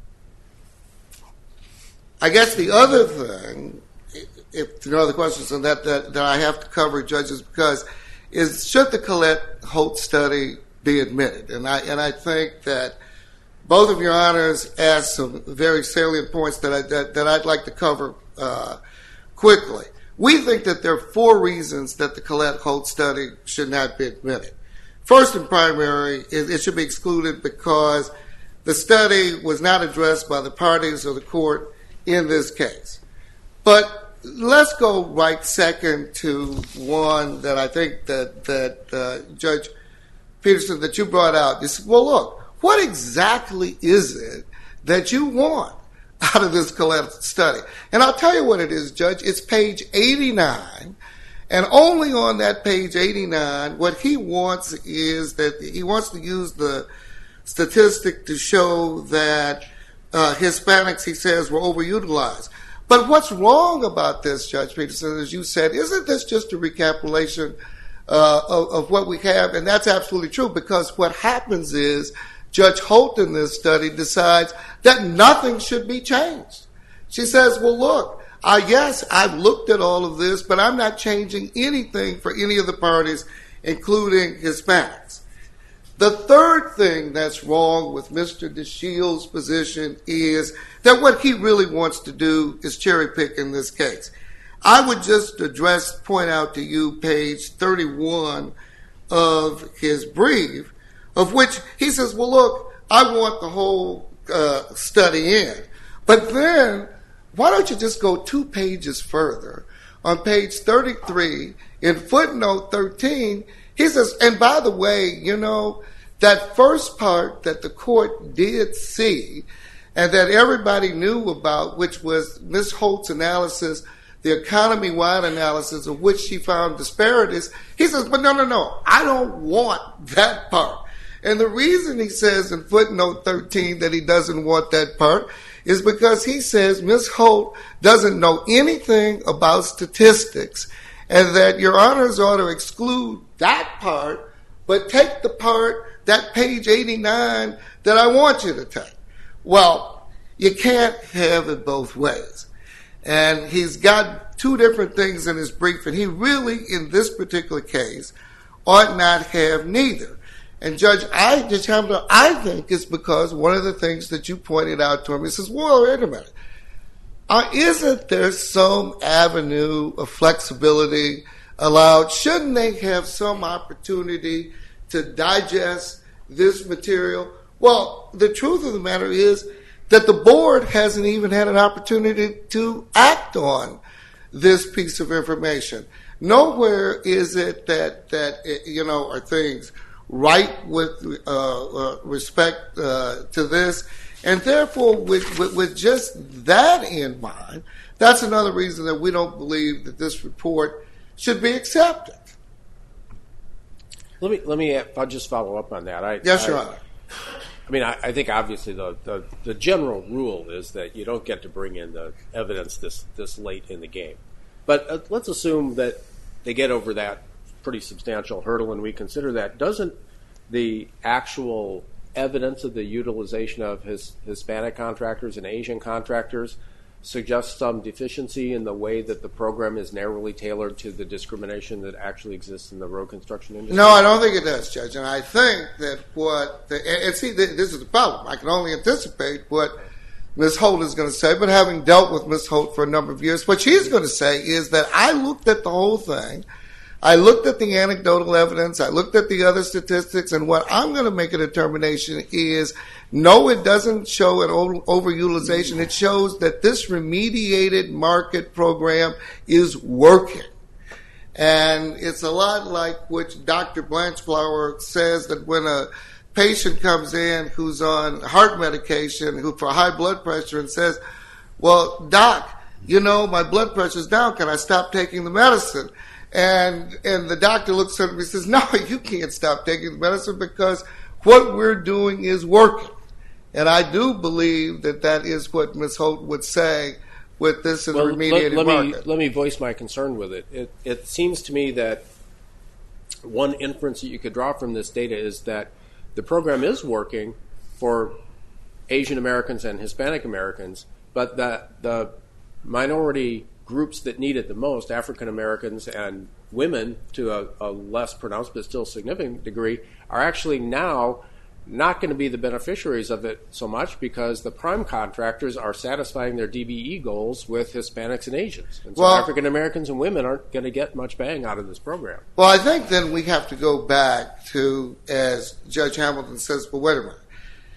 I guess the other thing, if there are other questions on that I have to cover, judges, because is should the Collette-Holt study be admitted? And I think that both of your honors asked some very salient points that I'd like to cover quickly. We think that there are 4 reasons that the Collette-Holt study should not be admitted. First and primary, it should be excluded because the study was not addressed by the parties or the court in this case. But let's go right second to one that I think that Judge Peterson, that you brought out. You said, well, look, what exactly is it that you want out of this Collette study? And I'll tell you what it is, Judge. It's page 89. And only on that page 89, what he wants is that he wants to use the statistic to show that Hispanics, he says, were overutilized. But what's wrong about this, Judge Peterson, as you said, isn't this just a recapitulation of what we have? And that's absolutely true, because what happens is Judge Holt in this study decides that nothing should be changed. She says, well, look, yes, I've looked at all of this, but I'm not changing anything for any of the parties, including Hispanics. The third thing that's wrong with Mr. DeShield's position is that what he really wants to do is cherry pick in this case. I would just point out to you page 31 of his brief, of which he says, well, look, I want the whole study in. But then, why don't you just go 2 pages further? On page 33, in footnote 13, he says, and by the way, you know, that first part that the court did see and that everybody knew about, which was Ms. Holt's analysis, the economy-wide analysis of which she found disparities, he says, but no, I don't want that part. And the reason he says in footnote 13 that he doesn't want that part is because he says Ms. Holt doesn't know anything about statistics and that your honors ought to exclude that part, but take the part, that page 89, that I want you to take. Well, you can't have it both ways. And he's got 2 different things in his brief, and he really, in this particular case, ought not have neither. And Judge, I think it's because one of the things that you pointed out to him, he says, well, wait a minute. Isn't there some avenue of flexibility allowed? Shouldn't they have some opportunity to digest this material? Well, the truth of the matter is that the board hasn't even had an opportunity to act on this piece of information. Nowhere is it that you know, are things right with respect to this. And therefore, with just that in mind, that's another reason that we don't believe that this report should be accepted. Let me I'll just follow up on that. Yes, Your Honor. I mean, I think obviously the general rule is that you don't get to bring in the evidence this late in the game. But let's assume that they get over that pretty substantial hurdle and we consider that. Doesn't the actual evidence of the utilization of Hispanic contractors and Asian contractors suggest some deficiency in the way that the program is narrowly tailored to the discrimination that actually exists in the road construction industry? No, I don't think it does, Judge. And I think that this is the problem. I can only anticipate what Ms. Holt is going to say, but having dealt with Ms. Holt for a number of years, what she's going to say is that I looked at the whole thing. I looked at the anecdotal evidence. I looked at the other statistics. And what I'm going to make a determination is, no, it doesn't show an overutilization. It shows that this remediated market program is working. And it's a lot like what Dr. Blanchflower says, that when a patient comes in who's on heart medication, who for high blood pressure, and says, well, doc, you know, my blood pressure's down. Can I stop taking the medicine? And the doctor looks at him and says, no, you can't stop taking the medicine because what we're doing is working. And I do believe that is what Ms. Holt would say with this in the remediated market. Let me voice my concern with it. It seems to me that one inference that you could draw from this data is that the program is working for Asian Americans and Hispanic Americans, but that the minority groups that need it the most, African Americans and women to a less pronounced but still significant degree, are actually now not going to be the beneficiaries of it so much because the prime contractors are satisfying their DBE goals with Hispanics and Asians. And so African Americans and women aren't going to get much bang out of this program. Well, I think then we have to go back to, as Judge Hamilton says, but wait a minute.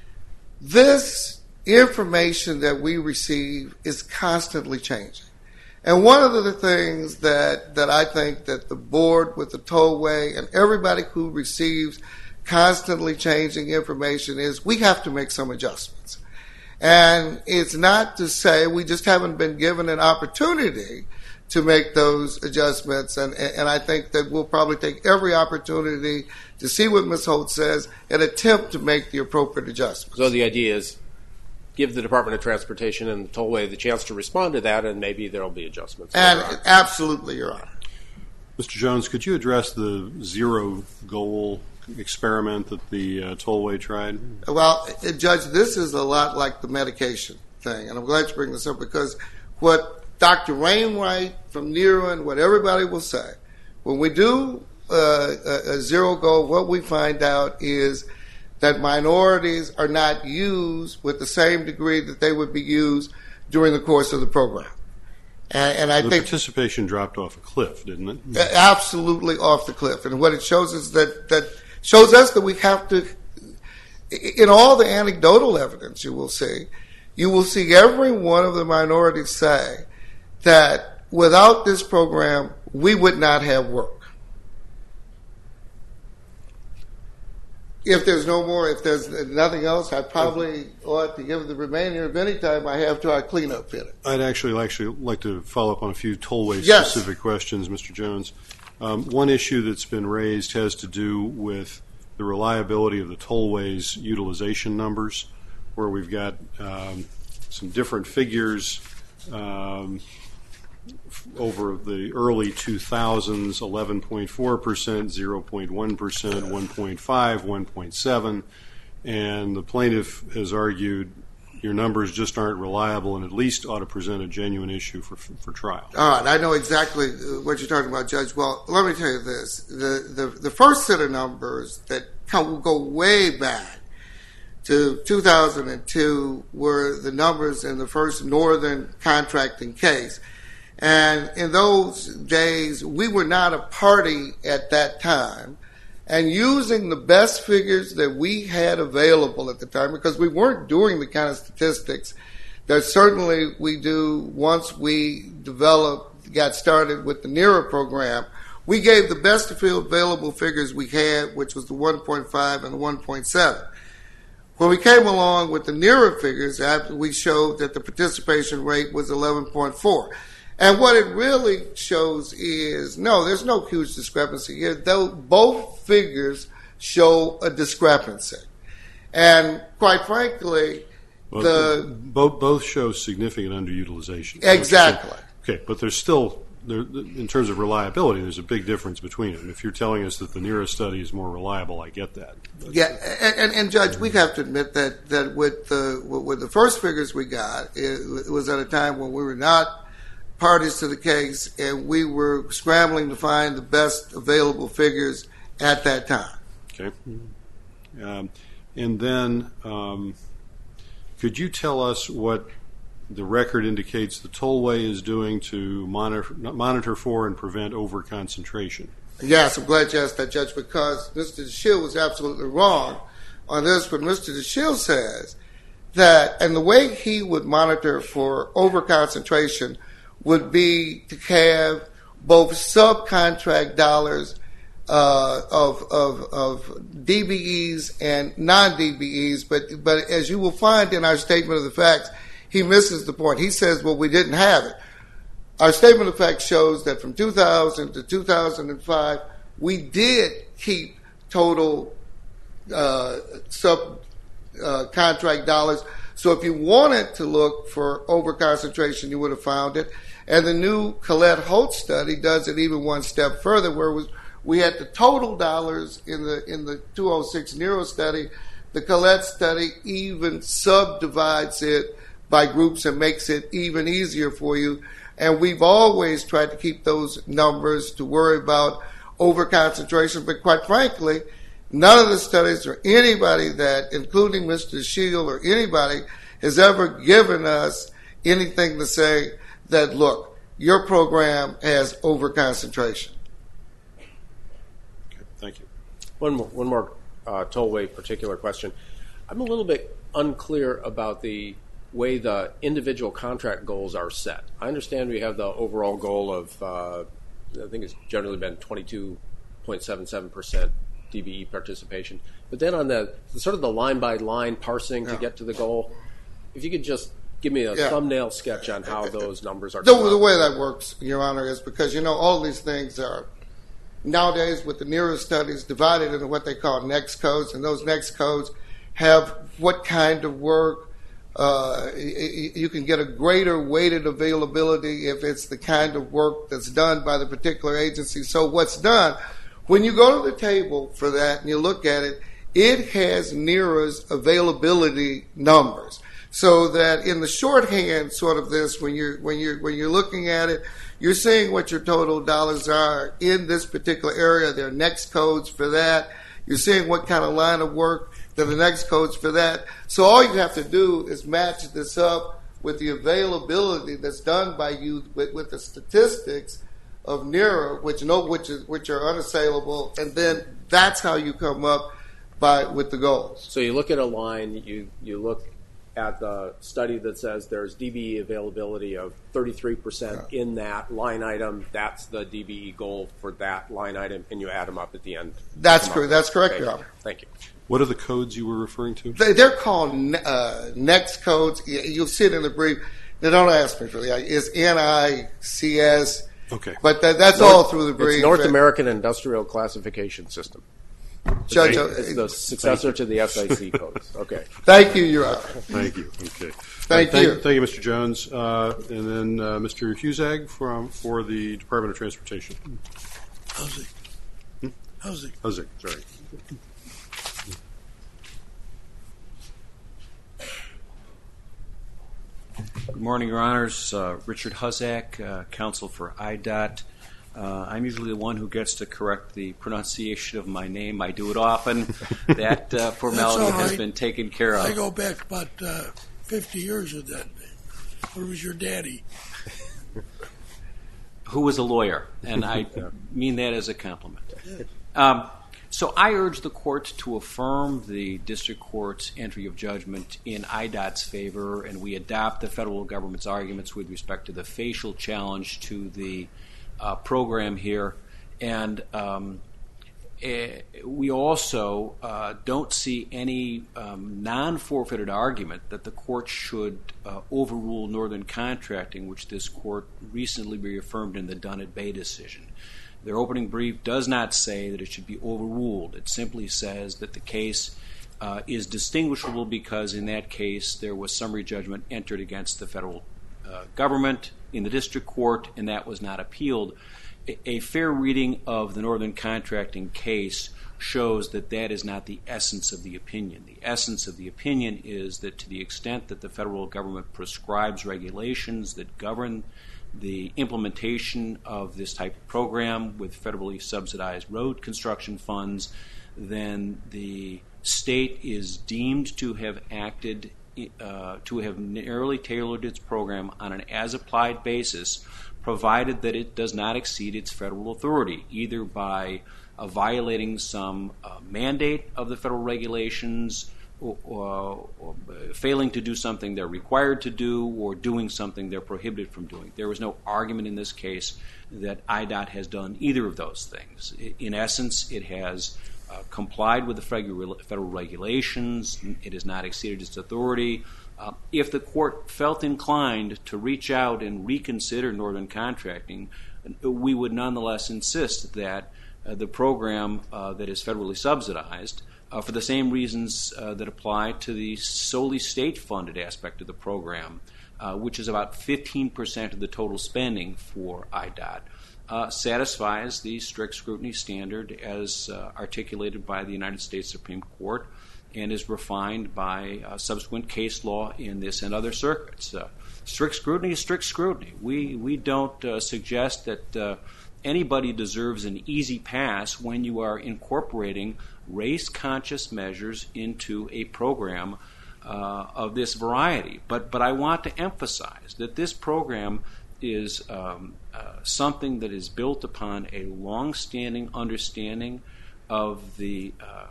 This information that we receive is constantly changing. And one of the things that I think that the board with the tollway and everybody who receives constantly changing information is we have to make some adjustments. And it's not to say we just haven't been given an opportunity to make those adjustments. And I think that we'll probably take every opportunity to see what Ms. Holt says and attempt to make the appropriate adjustments. So the idea is give the Department of Transportation and the tollway the chance to respond to that, and maybe there will be adjustments. And absolutely, Your Honor. Mr. Jones, could you address the zero goal experiment that the tollway tried? Well, Judge, this is a lot like the medication thing, and I'm glad you bring this up, because what Dr. Wainwright from NERA and what everybody will say, when we do a zero goal, what we find out is that minorities are not used with the same degree that they would be used during the course of the program. And I the think participation dropped off a cliff, didn't it? Absolutely off the cliff. And what it shows is that shows us that we have to, in all the anecdotal evidence you will see every one of the minorities say that without this program, we would not have work. If there's nothing else, I probably ought to give the remainder of any time I have to our cleanup hitter. I'd actually like to follow up on a few tollway-specific questions, Mr. Jones. One issue that's been raised has to do with the reliability of the tollways utilization numbers, where we've got some different figures over the early 2000s, 11.4%, 0.1%, 1.5%, 1.7%, and the plaintiff has argued your numbers just aren't reliable and at least ought to present a genuine issue for trial. All right, I know exactly what you're talking about, Judge. Well, let me tell you this. The first set of numbers that go way back to 2002 were the numbers in the first Northern contracting case. And in those days, we were not a party at that time. And using the best figures that we had available at the time, because we weren't doing the kind of statistics that certainly we do once we got started with the NERA program, we gave the best available figures we had, which was the 1.5 and the 1.7. When we came along with the NERA figures, after we showed that the participation rate was 11.4. And what it really shows is, no, there's no huge discrepancy here. Though both figures show a discrepancy. And quite frankly, both show significant underutilization. Exactly. Okay, but there's still, in terms of reliability, there's a big difference between them. If you're telling us that the NERA study is more reliable, I get that. Yeah, and Judge, we have to admit that with the first figures we got, it was at a time when we were not parties to the case, and we were scrambling to find the best available figures at that time. Okay. And then could you tell us what the record indicates the tollway is doing to monitor for and prevent overconcentration? Yes, I'm glad you asked that, Judge, because Mr. DeShiel was absolutely wrong on this. But Mr. DeShiel says that, and the way he would monitor for overconcentration would be to have both subcontract dollars of DBEs and non-DBEs, but as you will find in our statement of the facts, he misses the point. He says, well, we didn't have it. Our statement of facts shows that from 2000 to 2005, we did keep total subcontract dollars. So if you wanted to look for overconcentration, you would have found it. And the new Collette-Holt study does it even one step further, where we had the total dollars in the 206 NERA study. The Collette study even subdivides it by groups and makes it even easier for you. And we've always tried to keep those numbers to worry about overconcentration. But quite frankly, none of the studies or anybody that, including Mr. DeShiel or anybody, has ever given us anything to say that, look, your program has overconcentration. Okay, thank you. One more tollway particular question. I'm a little bit unclear about the way the individual contract goals are set. I understand we have the overall goal of, I think it's generally been 22.77% DBE participation. But then on the sort of the line-by-line parsing to get to the goal, if you could just give me a thumbnail sketch on how those numbers are. The way that works, Your Honor, is because, all these things are, nowadays with the NERA studies, divided into what they call next codes, and those next codes have what kind of work. You can get a greater weighted availability if it's the kind of work that's done by the particular agency. So what's done, when you go to the table for that and you look at it, it has NERA's availability numbers. So that in the shorthand sort of this, when you're looking at it, you're seeing what your total dollars are in this particular area. There are next codes for that. You're seeing what kind of line of work. There are the next codes for that. So all you have to do is match this up with the availability that's done by you with the statistics of NERA, which are unassailable, and then that's how you come up with the goals. So you look at a line, you look at the study that says there's DBE availability of 33% in that line item. That's the DBE goal for that line item, and you add them up at the end. That's correct. That's correct, Your Honor. Thank you. What are the codes you were referring to? They're called next codes. You'll see it in the brief. Now, don't ask me for that. It's NICS. Okay. But that's all through the brief. It's North American Industrial Classification System. Judge, It's the successor to the SIC codes. Okay. Thank you, Your Honor. Thank you. Okay. Thank you. Thank you, Mr. Jones. And then Mr. Husag for the Department of Transportation. Husag, sorry. Good morning, Your Honors. Richard Huzak, counsel for IDOT. I'm usually the one who gets to correct the pronunciation of my name. I do it often. That formality has been taken care of. I go back about 50 years with that name. Where was your daddy? Who was a lawyer, and I mean that as a compliment. So I urge the court to affirm the district court's entry of judgment in IDOT's favor, and we adopt the federal government's arguments with respect to the facial challenge to the program here. And we also don't see any non-forfeited argument that the court should overrule Northern Contracting, which this court recently reaffirmed in the Dunnett Bay decision. Their opening brief does not say that it should be overruled. It simply says that the case is distinguishable because in that case there was summary judgment entered against the federal government in the district court, and that was not appealed. A fair reading of the Northern Contracting case shows that that is not the essence of the opinion. The essence of the opinion is that to the extent that the federal government prescribes regulations that govern the implementation of this type of program with federally subsidized road construction funds, then the state is deemed to have acted, to have narrowly tailored its program on an as-applied basis, provided that it does not exceed its federal authority, either by violating some mandate of the federal regulations, or failing to do something they're required to do, or doing something they're prohibited from doing. There was no argument in this case that IDOT has done either of those things. In essence, it has complied with the federal regulations. It has not exceeded its authority. If the court felt inclined to reach out and reconsider Northern Contracting, we would nonetheless insist that the program that is federally subsidized, for the same reasons that apply to the solely state-funded aspect of the program, which is about 15% of the total spending for IDOT, satisfies the strict scrutiny standard as articulated by the United States Supreme Court and is refined by subsequent case law in this and other circuits. Strict scrutiny is strict scrutiny. We don't suggest that anybody deserves an easy pass when you are incorporating race-conscious measures into a program of this variety. But I want to emphasize that this program is something that is built upon a long-standing understanding of the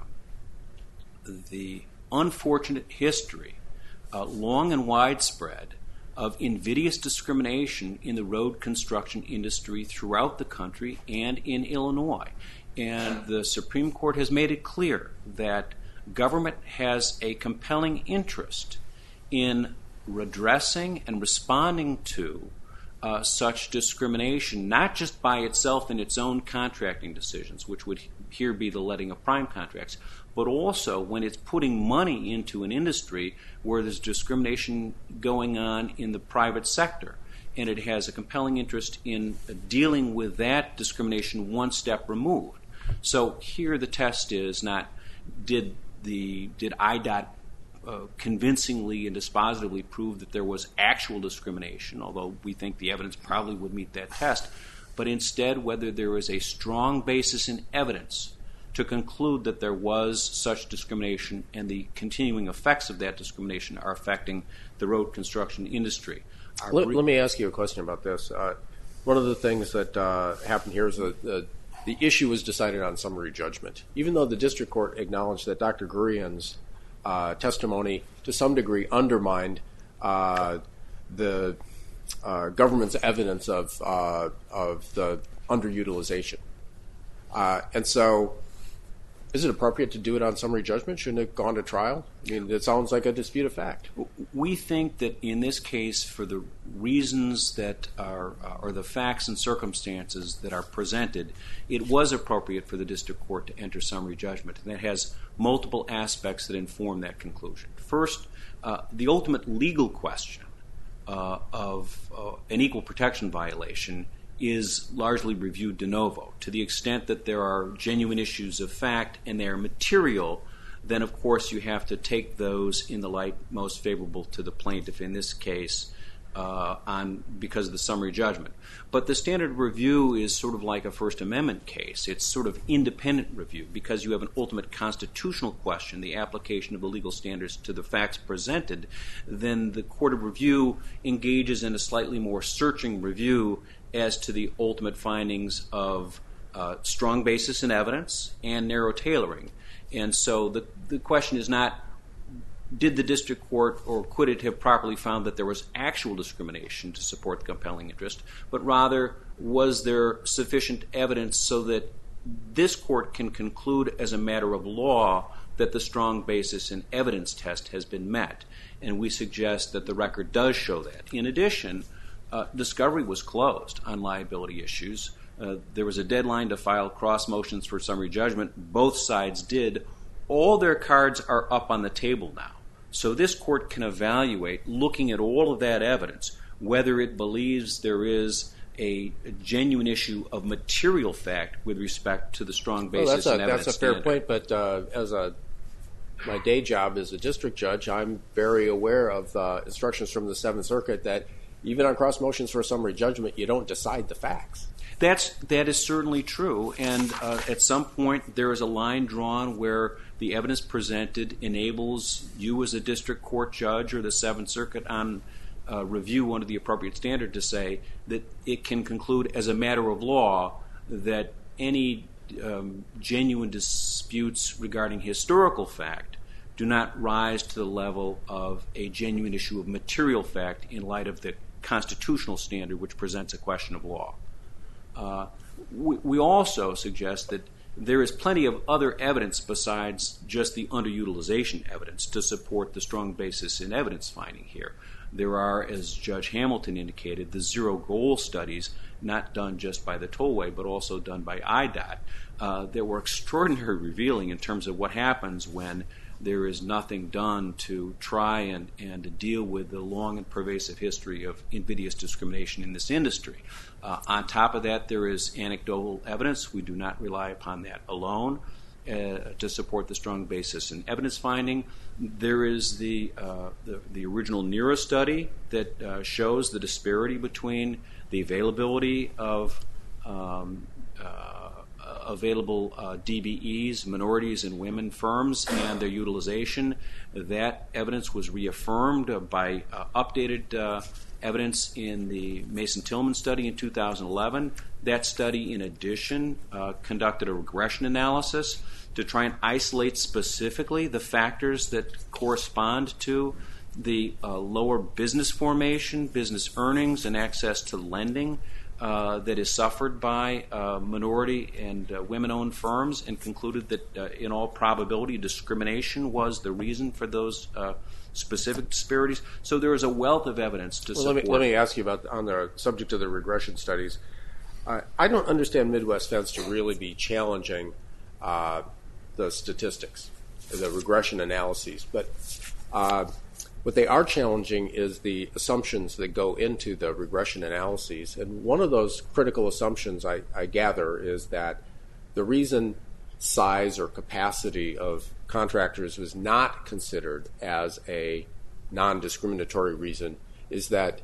unfortunate history, long and widespread, of invidious discrimination in the road construction industry throughout the country and in Illinois. And the Supreme Court has made it clear that government has a compelling interest in redressing and responding to such discrimination, not just by itself in its own contracting decisions, which would here be the letting of prime contracts, but also when it's putting money into an industry where there's discrimination going on in the private sector. And it has a compelling interest in dealing with that discrimination one step removed. So here the test is not did IDOT convincingly and dispositively prove that there was actual discrimination, although we think the evidence probably would meet that test, but instead whether there is a strong basis in evidence to conclude that there was such discrimination and the continuing effects of that discrimination are affecting the road construction industry. Let me ask you a question about this. One of the things that happened here is the issue was decided on summary judgment. Even though the district court acknowledged that Dr. Gurian's testimony to some degree undermined the government's evidence of the underutilization. And so is it appropriate to do it on summary judgment? Shouldn't it have gone to trial? I mean, it sounds like a dispute of fact. We think that in this case, for the reasons that are, or the facts and circumstances that are presented, it was appropriate for the district court to enter summary judgment. And that has multiple aspects that inform that conclusion. First, the ultimate legal question of an equal protection violation is largely reviewed de novo. To the extent that there are genuine issues of fact and they are material, then of course you have to take those in the light most favorable to the plaintiff in this case because of the summary judgment. But the standard review is sort of like a First Amendment case. It's sort of independent review because you have an ultimate constitutional question, the application of the legal standards to the facts presented. Then the court of review engages in a slightly more searching review as to the ultimate findings of strong basis in evidence and narrow tailoring. And so the question is not, did the district court or could it have properly found that there was actual discrimination to support the compelling interest, but rather was there sufficient evidence so that this court can conclude as a matter of law that the strong basis in evidence test has been met. And we suggest that the record does show that. In addition, discovery was closed on liability issues. There was a deadline to file cross motions for summary judgment. Both sides did. All their cards are up on the table now. So this court can evaluate, looking at all of that evidence, whether it believes there is a genuine issue of material fact with respect to the strong basis in evidence. That's a fair point, but as my day job as a district judge, I'm very aware of instructions from the Seventh Circuit that even on cross motions for summary judgment, you don't decide the facts. That is certainly true, and at some point there is a line drawn where the evidence presented enables you as a district court judge or the Seventh Circuit on review under the appropriate standard to say that it can conclude as a matter of law that any genuine disputes regarding historical fact do not rise to the level of a genuine issue of material fact in light of the constitutional standard which presents a question of law. We also suggest that there is plenty of other evidence besides just the underutilization evidence to support the strong basis in evidence finding here. There are, as Judge Hamilton indicated, the zero goal studies, not done just by the tollway but also done by IDOT, that were extraordinarily revealing in terms of what happens when there is nothing done to try and to deal with the long and pervasive history of invidious discrimination in this industry. On top of that, there is anecdotal evidence. We do not rely upon that alone to support the strong basis in evidence finding. There is the original NERA study that shows the disparity between the availability of available DBEs, minorities and women firms, and their utilization. That evidence was reaffirmed by updated evidence in the Mason-Tillman study in 2011. That study, in addition, conducted a regression analysis to try and isolate specifically the factors that correspond to the lower business formation, business earnings, and access to lending that is suffered by minority and women-owned firms, and concluded that in all probability discrimination was the reason for those specific disparities. So there is a wealth of evidence to support. Let me ask you about, on the subject of the regression studies, I don't understand Midwest Fence to really be challenging the statistics, the regression analyses, but what they are challenging is the assumptions that go into the regression analyses. And one of those critical assumptions, I gather, is that the reason size or capacity of contractors was not considered as a non-discriminatory reason is that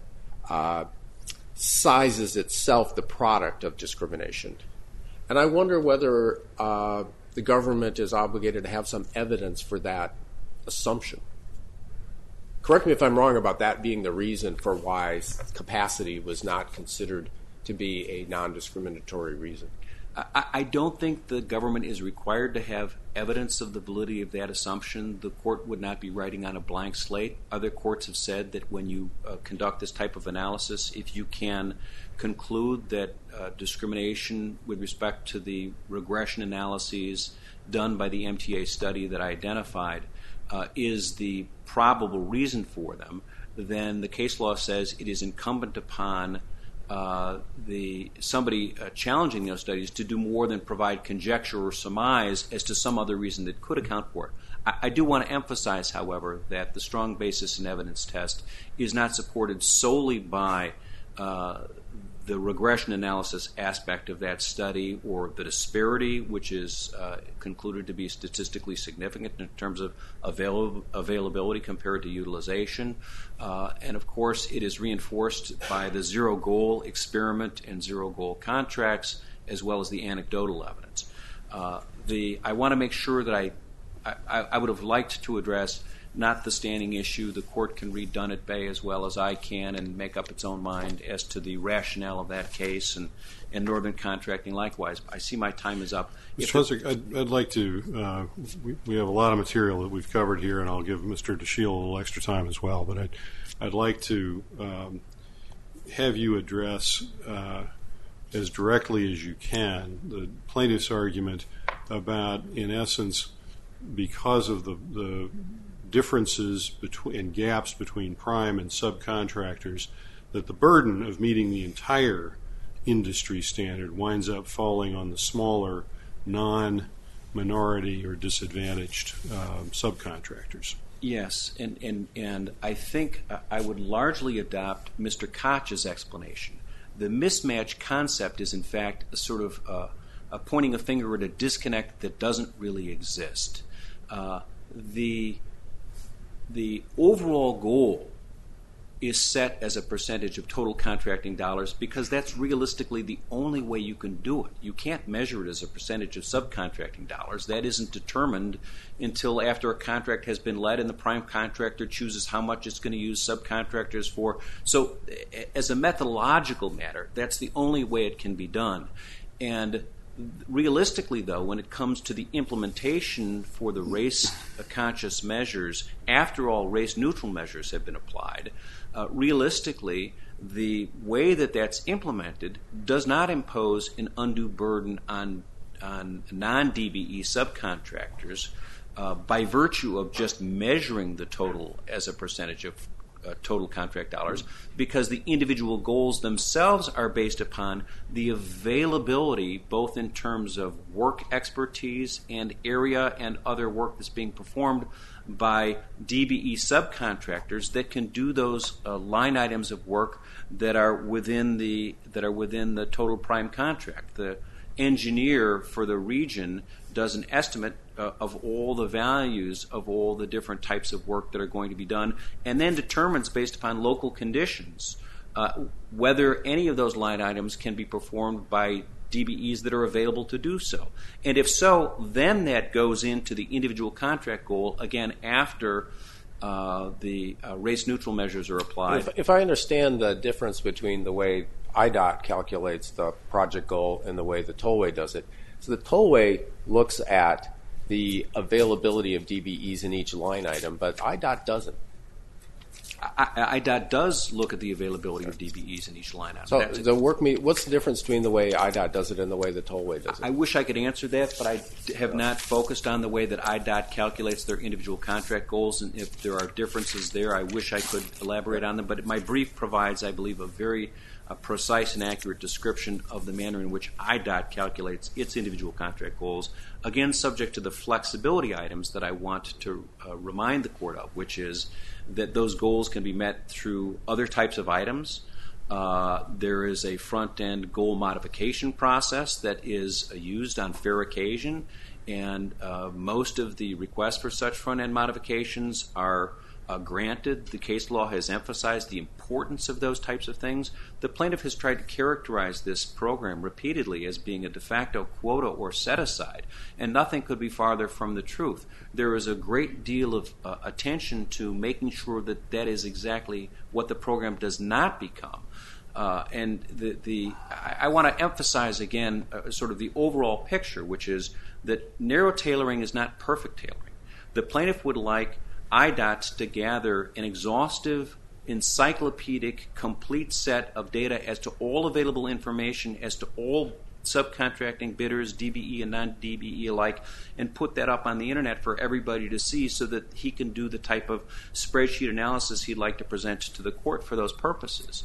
size is itself the product of discrimination. And I wonder whether the government is obligated to have some evidence for that assumption. Correct me if I'm wrong about that being the reason for why capacity was not considered to be a non-discriminatory reason. I don't think the government is required to have evidence of the validity of that assumption. The court would not be writing on a blank slate. Other courts have said that when you conduct this type of analysis, if you can conclude that discrimination with respect to the regression analyses done by the MTA study that I identified is the probable reason for them, then the case law says it is incumbent upon somebody challenging those studies to do more than provide conjecture or surmise as to some other reason that could account for it. I do want to emphasize, however, that the strong basis and evidence test is not supported solely by the regression analysis aspect of that study or the disparity, which is concluded to be statistically significant in terms of availability compared to utilization. And of course, it is reinforced by the zero-goal experiment and zero-goal contracts, as well as the anecdotal evidence. I want to make sure that I would have liked to address not the standing issue. The court can read Dunnett Bay as well as I can and make up its own mind as to the rationale of that case and Northern Contracting likewise. I see my time is up. Mr. Hunsick, I'd like to, we have a lot of material that we've covered here, and I'll give Mr. DeShiel a little extra time as well, but I'd like to have you address as directly as you can the plaintiff's argument about, in essence, because of the differences and gaps between prime and subcontractors, that the burden of meeting the entire industry standard winds up falling on the smaller, non-minority or disadvantaged subcontractors. Yes, and I think I would largely adopt Mr. Koch's explanation. The mismatch concept is, in fact, a sort of pointing a finger at a disconnect that doesn't really exist. The overall goal is set as a percentage of total contracting dollars because that's realistically the only way you can do it. You can't measure it as a percentage of subcontracting dollars. That isn't determined until after a contract has been let and the prime contractor chooses how much it's going to use subcontractors for. So as a methodological matter, that's the only way it can be done. And realistically, though, when it comes to the implementation for the race-conscious measures, after all race-neutral measures have been applied, realistically, the way that that's implemented does not impose an undue burden on non-DBE subcontractors by virtue of just measuring the total as a percentage of total contract dollars, because the individual goals themselves are based upon the availability, both in terms of work expertise and area and other work that's being performed by DBE subcontractors that can do those line items of work that are within the total prime contract. The engineer for the region does an estimate of all the values of all the different types of work that are going to be done, and then determines based upon local conditions whether any of those line items can be performed by DBEs that are available to do so. And if so, then that goes into the individual contract goal, again, after the race-neutral measures are applied. If I understand the difference between the way IDOT calculates the project goal and the way the tollway does it, so the tollway looks at the availability of DBEs in each line item, but IDOT doesn't. IDOT does look at the availability of DBEs in each line item. So what's the difference between the way IDOT does it and the way the tollway does it? I wish I could answer that, but I have not focused on the way that IDOT calculates their individual contract goals, and if there are differences there, I wish I could elaborate on them. But my brief provides, I believe, a very precise and accurate description of the manner in which IDOT calculates its individual contract goals, again, subject to the flexibility items that I want to remind the Court of, which is that those goals can be met through other types of items. There is a front-end goal modification process that is used on fair occasion, and most of the requests for such front-end modifications are granted. The case law has emphasized the importance of those types of things. The plaintiff has tried to characterize this program repeatedly as being a de facto quota or set-aside, and nothing could be farther from the truth. There is a great deal of attention to making sure that that is exactly what the program does not become. And I want to emphasize again sort of the overall picture, which is that narrow tailoring is not perfect tailoring. The plaintiff would like IDOT to gather an exhaustive, encyclopedic, complete set of data as to all available information as to all subcontracting bidders, DBE and non-DBE alike, and put that up on the internet for everybody to see so that he can do the type of spreadsheet analysis he'd like to present to the court for those purposes.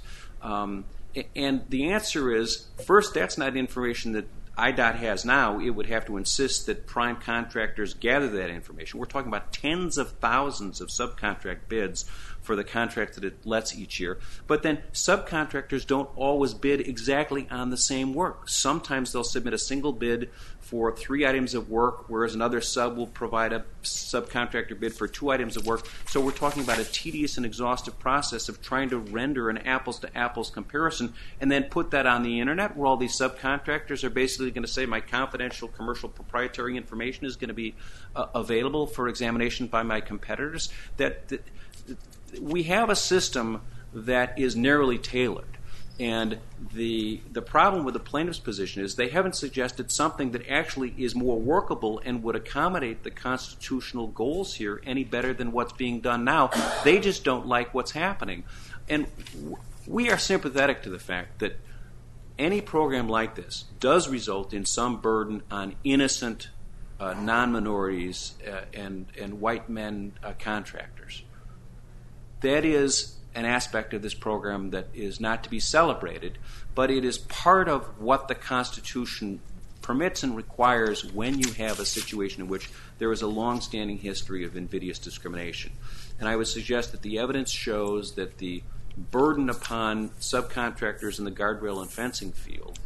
And the answer is, first, that's not information that IDOT has now. It would have to insist that prime contractors gather that information. We're talking about tens of thousands of subcontract bids for the contract that it lets each year. But then subcontractors don't always bid exactly on the same work. Sometimes they'll submit a single bid for 3 items of work, whereas another sub will provide a subcontractor bid for 2 items of work. So we're talking about a tedious and exhaustive process of trying to render an apples-to-apples comparison and then put that on the internet where all these subcontractors are basically going to say my confidential commercial proprietary information is going to be available for examination by my competitors. That we have a system that is narrowly tailored. And the problem with the plaintiff's position is they haven't suggested something that actually is more workable and would accommodate the constitutional goals here any better than what's being done now. They just don't like what's happening. And we are sympathetic to the fact that any program like this does result in some burden on innocent non-minorities and white men contractors. That is an aspect of this program that is not to be celebrated, but it is part of what the Constitution permits and requires when you have a situation in which there is a long-standing history of invidious discrimination. And I would suggest that the evidence shows that the burden upon subcontractors in the guardrail and fencing field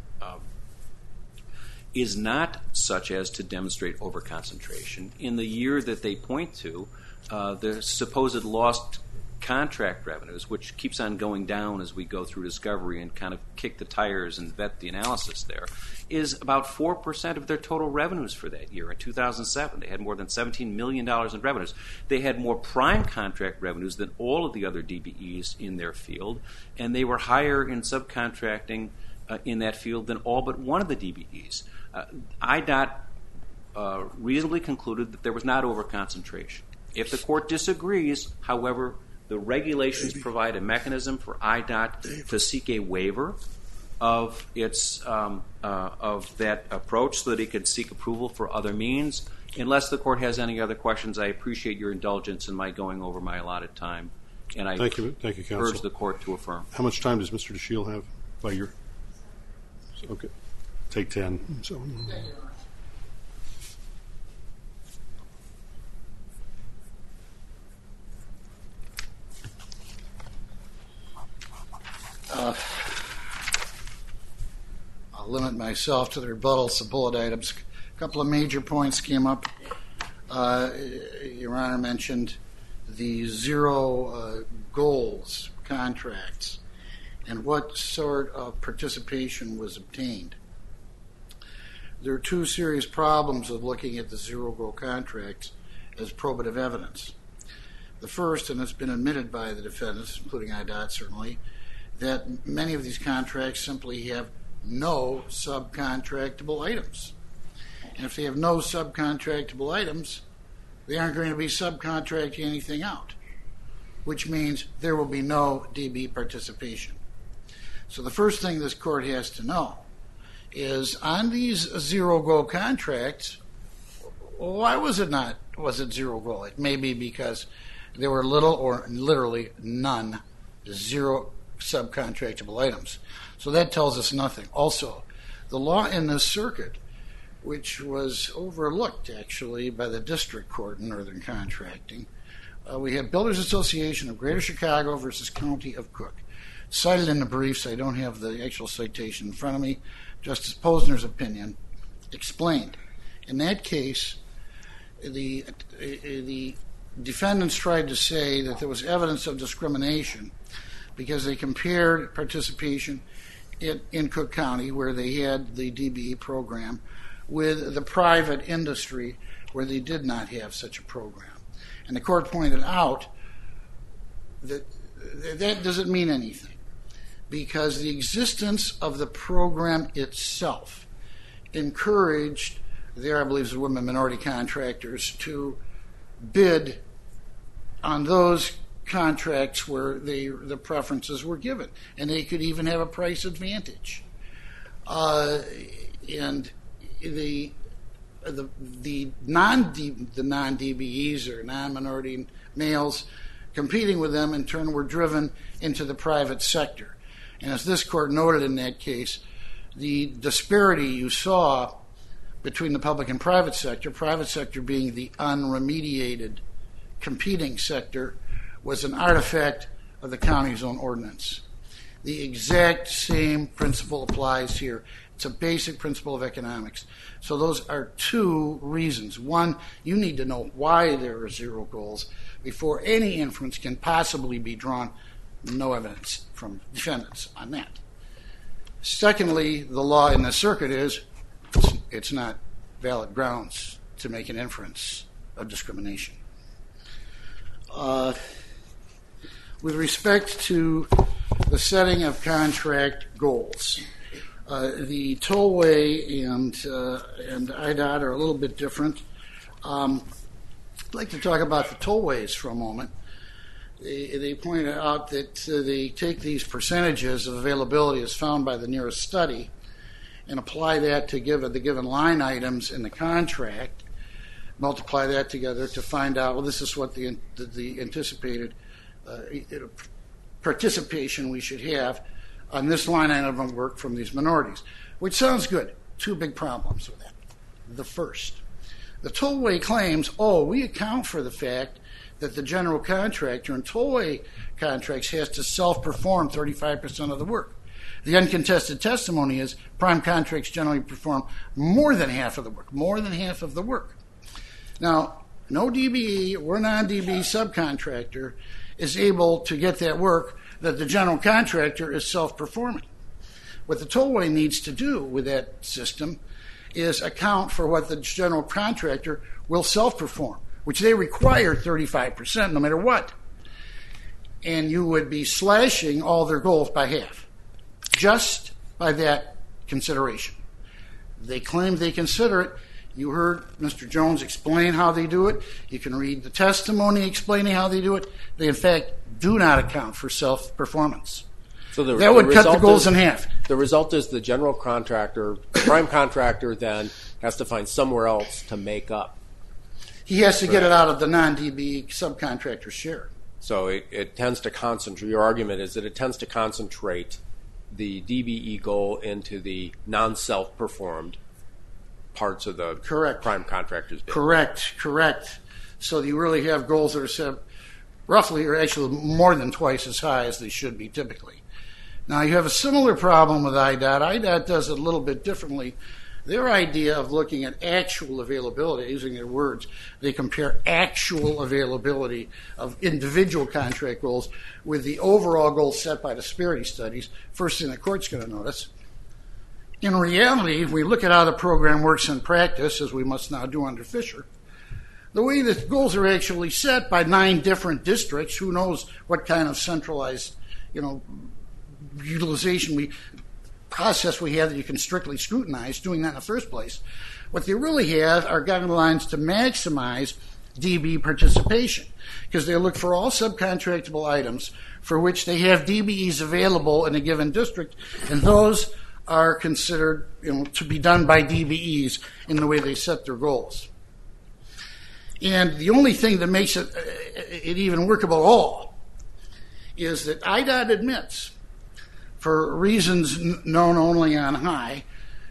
is not such as to demonstrate overconcentration. In the year that they point to, the supposed lost contract revenues, which keeps on going down as we go through discovery and kind of kick the tires and vet the analysis there, is about 4% of their total revenues for that year. In 2007, they had more than $17 million in revenues. They had more prime contract revenues than all of the other DBEs in their field, and they were higher in subcontracting in that field than all but one of the DBEs. IDOT reasonably concluded that there was not overconcentration. If the court disagrees, however, the regulations provide a mechanism for IDOT to seek a waiver of its of that approach so that it could seek approval for other means. Unless the court has any other questions, I appreciate your indulgence in my going over my allotted time, and I Thank you, counsel. urge the court to affirm. How much time does Mr. DeShiel have by your? Okay, take 10. So. I'll limit myself to the rebuttals of bullet items. A couple of major points came up. Your Honor mentioned the zero goals contracts and what sort of participation was obtained. There are 2 serious problems of looking at the zero goal contracts as probative evidence. The first, and it's been admitted by the defendants, including IDOT certainly, that many of these contracts simply have no subcontractable items. And if they have no subcontractable items, they aren't going to be subcontracting anything out, which means there will be no DB participation. So the first thing this court has to know is on these zero goal contracts, why was it zero goal? It may be because there were little or literally none zero subcontractable items. So that tells us nothing. Also, the law in this circuit, which was overlooked actually by the district court in Northern Contracting, we have Builders Association of Greater Chicago versus County of Cook. Cited in the briefs, I don't have the actual citation in front of me, Justice Posner's opinion explained. In that case, the defendants tried to say that there was evidence of discrimination because they compared participation in Cook County, where they had the DBE program, with the private industry where they did not have such a program. And the court pointed out that that doesn't mean anything, because the existence of the program itself encouraged there, I believe, the women minority contractors to bid on those contracts where the preferences were given, and they could even have a price advantage. And the non-DBEs or non-minority males competing with them in turn were driven into the private sector. And as this court noted in that case, the disparity you saw between the public and private sector being the unremediated competing sector, was an artifact of the county's own ordinance. The exact same principle applies here. It's a basic principle of economics. So those are two reasons. One, you need to know why there are zero goals before any inference can possibly be drawn. No evidence from defendants on that. Secondly, the law in the circuit is it's not valid grounds to make an inference of discrimination. With respect to the setting of contract goals, the tollway and IDOT are a little bit different. I'd like to talk about the tollways for a moment. They pointed out that they take these percentages of availability as found by the nearest study and apply that to the given line items in the contract, multiply that together to find out, well, this is what the anticipated participation we should have on this line item of work from these minorities, which sounds good. Two big problems with that. The first, the tollway claims, we account for the fact that the general contractor in tollway contracts has to self-perform 35% of the work. The uncontested testimony is prime contracts generally perform more than half of the work. Now, no DBE or non-DBE subcontractor is able to get that work that the general contractor is self-performing. What the tollway needs to do with that system is account for what the general contractor will self-perform, which they require 35% no matter what. And you would be slashing all their goals by half, just by that consideration. They claim they consider it. You heard Mr. Jones explain how they do it. You can read the testimony explaining how they do it. They, in fact, do not account for self-performance. So that would cut the goals in half. The result is the general contractor, prime contractor, then has to find somewhere else to make up. He has to get it out of the non-DBE subcontractor's share. So it tends to concentrate. Your argument is that it tends to concentrate the DBE goal into the non-self-performed parts of the prime contractor's bid. Correct. So you really have goals that are set roughly, or actually more than twice as high as they should be typically. Now you have a similar problem with IDOT. IDOT does it a little bit differently. Their idea of looking at actual availability, using their words, they compare actual availability of individual contract goals with the overall goals set by disparity studies. First thing the court's going to notice. In reality, if we look at how the program works in practice, as we must now do under Fisher, the way the goals are actually set by 9 different districts, who knows what kind of centralized, utilization process we have that you can strictly scrutinize doing that in the first place. What they really have are guidelines to maximize DB participation, because they look for all subcontractable items for which they have DBEs available in a given district, and those are considered to be done by DBEs in the way they set their goals. And the only thing that makes it even workable at all is that IDOT admits, for reasons known only on high,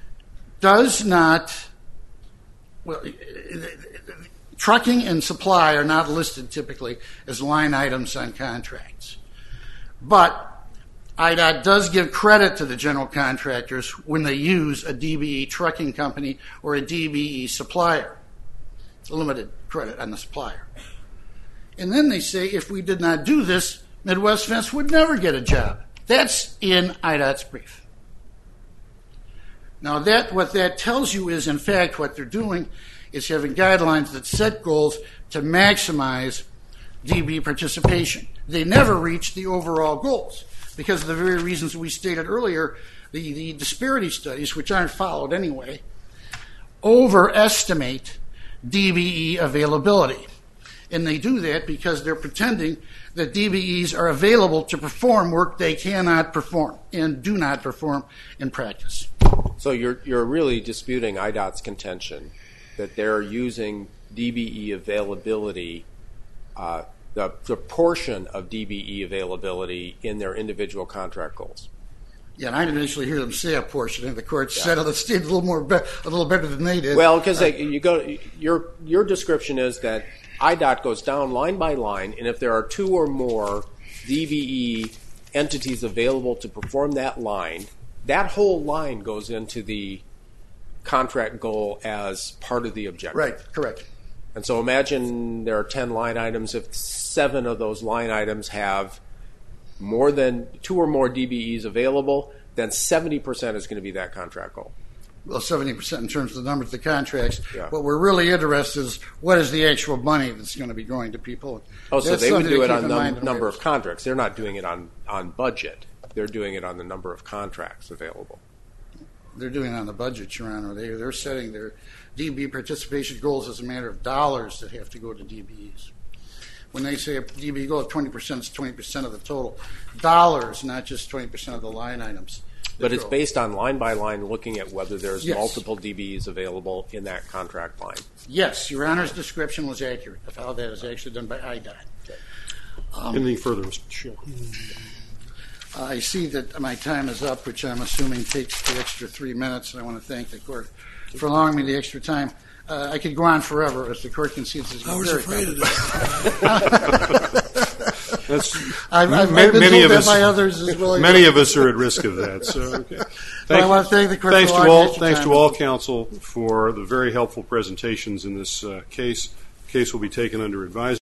trucking and supply are not listed typically as line items on contracts. But IDOT does give credit to the general contractors when they use a DBE trucking company or a DBE supplier. Limited credit on the supplier. And then they say if we did not do this, Midwest Fence would never get a job. That's in IDOT's brief. Now what that tells you is, in fact, what they're doing is having guidelines that set goals to maximize DB participation. They never reach the overall goals because of the very reasons we stated earlier. The disparity studies, which aren't followed anyway, overestimate DBE availability. And they do that because they're pretending that DBEs are available to perform work they cannot perform and do not perform in practice. So you're really disputing IDOT's contention that they're using DBE availability, the proportion of DBE availability in their individual contract goals. Yeah, and I didn't initially hear them say a portion, and the court said it stayed a little better than they did. Well, because your description is that IDOT goes down line by line, and if there are two or more DBE entities available to perform that line, that whole line goes into the contract goal as part of the objective. Right, correct. And so imagine there are 10 line items. If 7 of those line items have more than 2 or more DBEs available, then 70% is going to be that contract goal. Well, 70% in terms of the numbers of the contracts. Yeah. What we're really interested in is what is the actual money that's going to be going to people. Oh, so That's they would something do to it keep on in mind. the number of contracts. They're not doing it on budget. They're doing it on the number of contracts available. They're doing it on the budget, Your Honor. They're setting their DB participation goals as a matter of dollars that have to go to DBEs. When they say a DB goal of 20%, it's 20% of the total dollars, not just 20% of the line items. But it's based on line by line, looking at whether there's Yes. multiple DBEs available in that contract line. Yes, Your Honor's description was accurate of how that is actually done by IDOT. Anything further, Mr. Shield? I see that my time is up, which I'm assuming takes the extra 3 minutes, and I want to thank the court for allowing me the extra time. I could go on forever, as the court concedes. This is I was very afraid of that. I've been told that by others as well. Many of us are at risk of that. So, okay. I want to thank the court Thanks for to allowing all. me extra Thanks time. to all counsel for the very helpful presentations in this case. The case will be taken under advisement.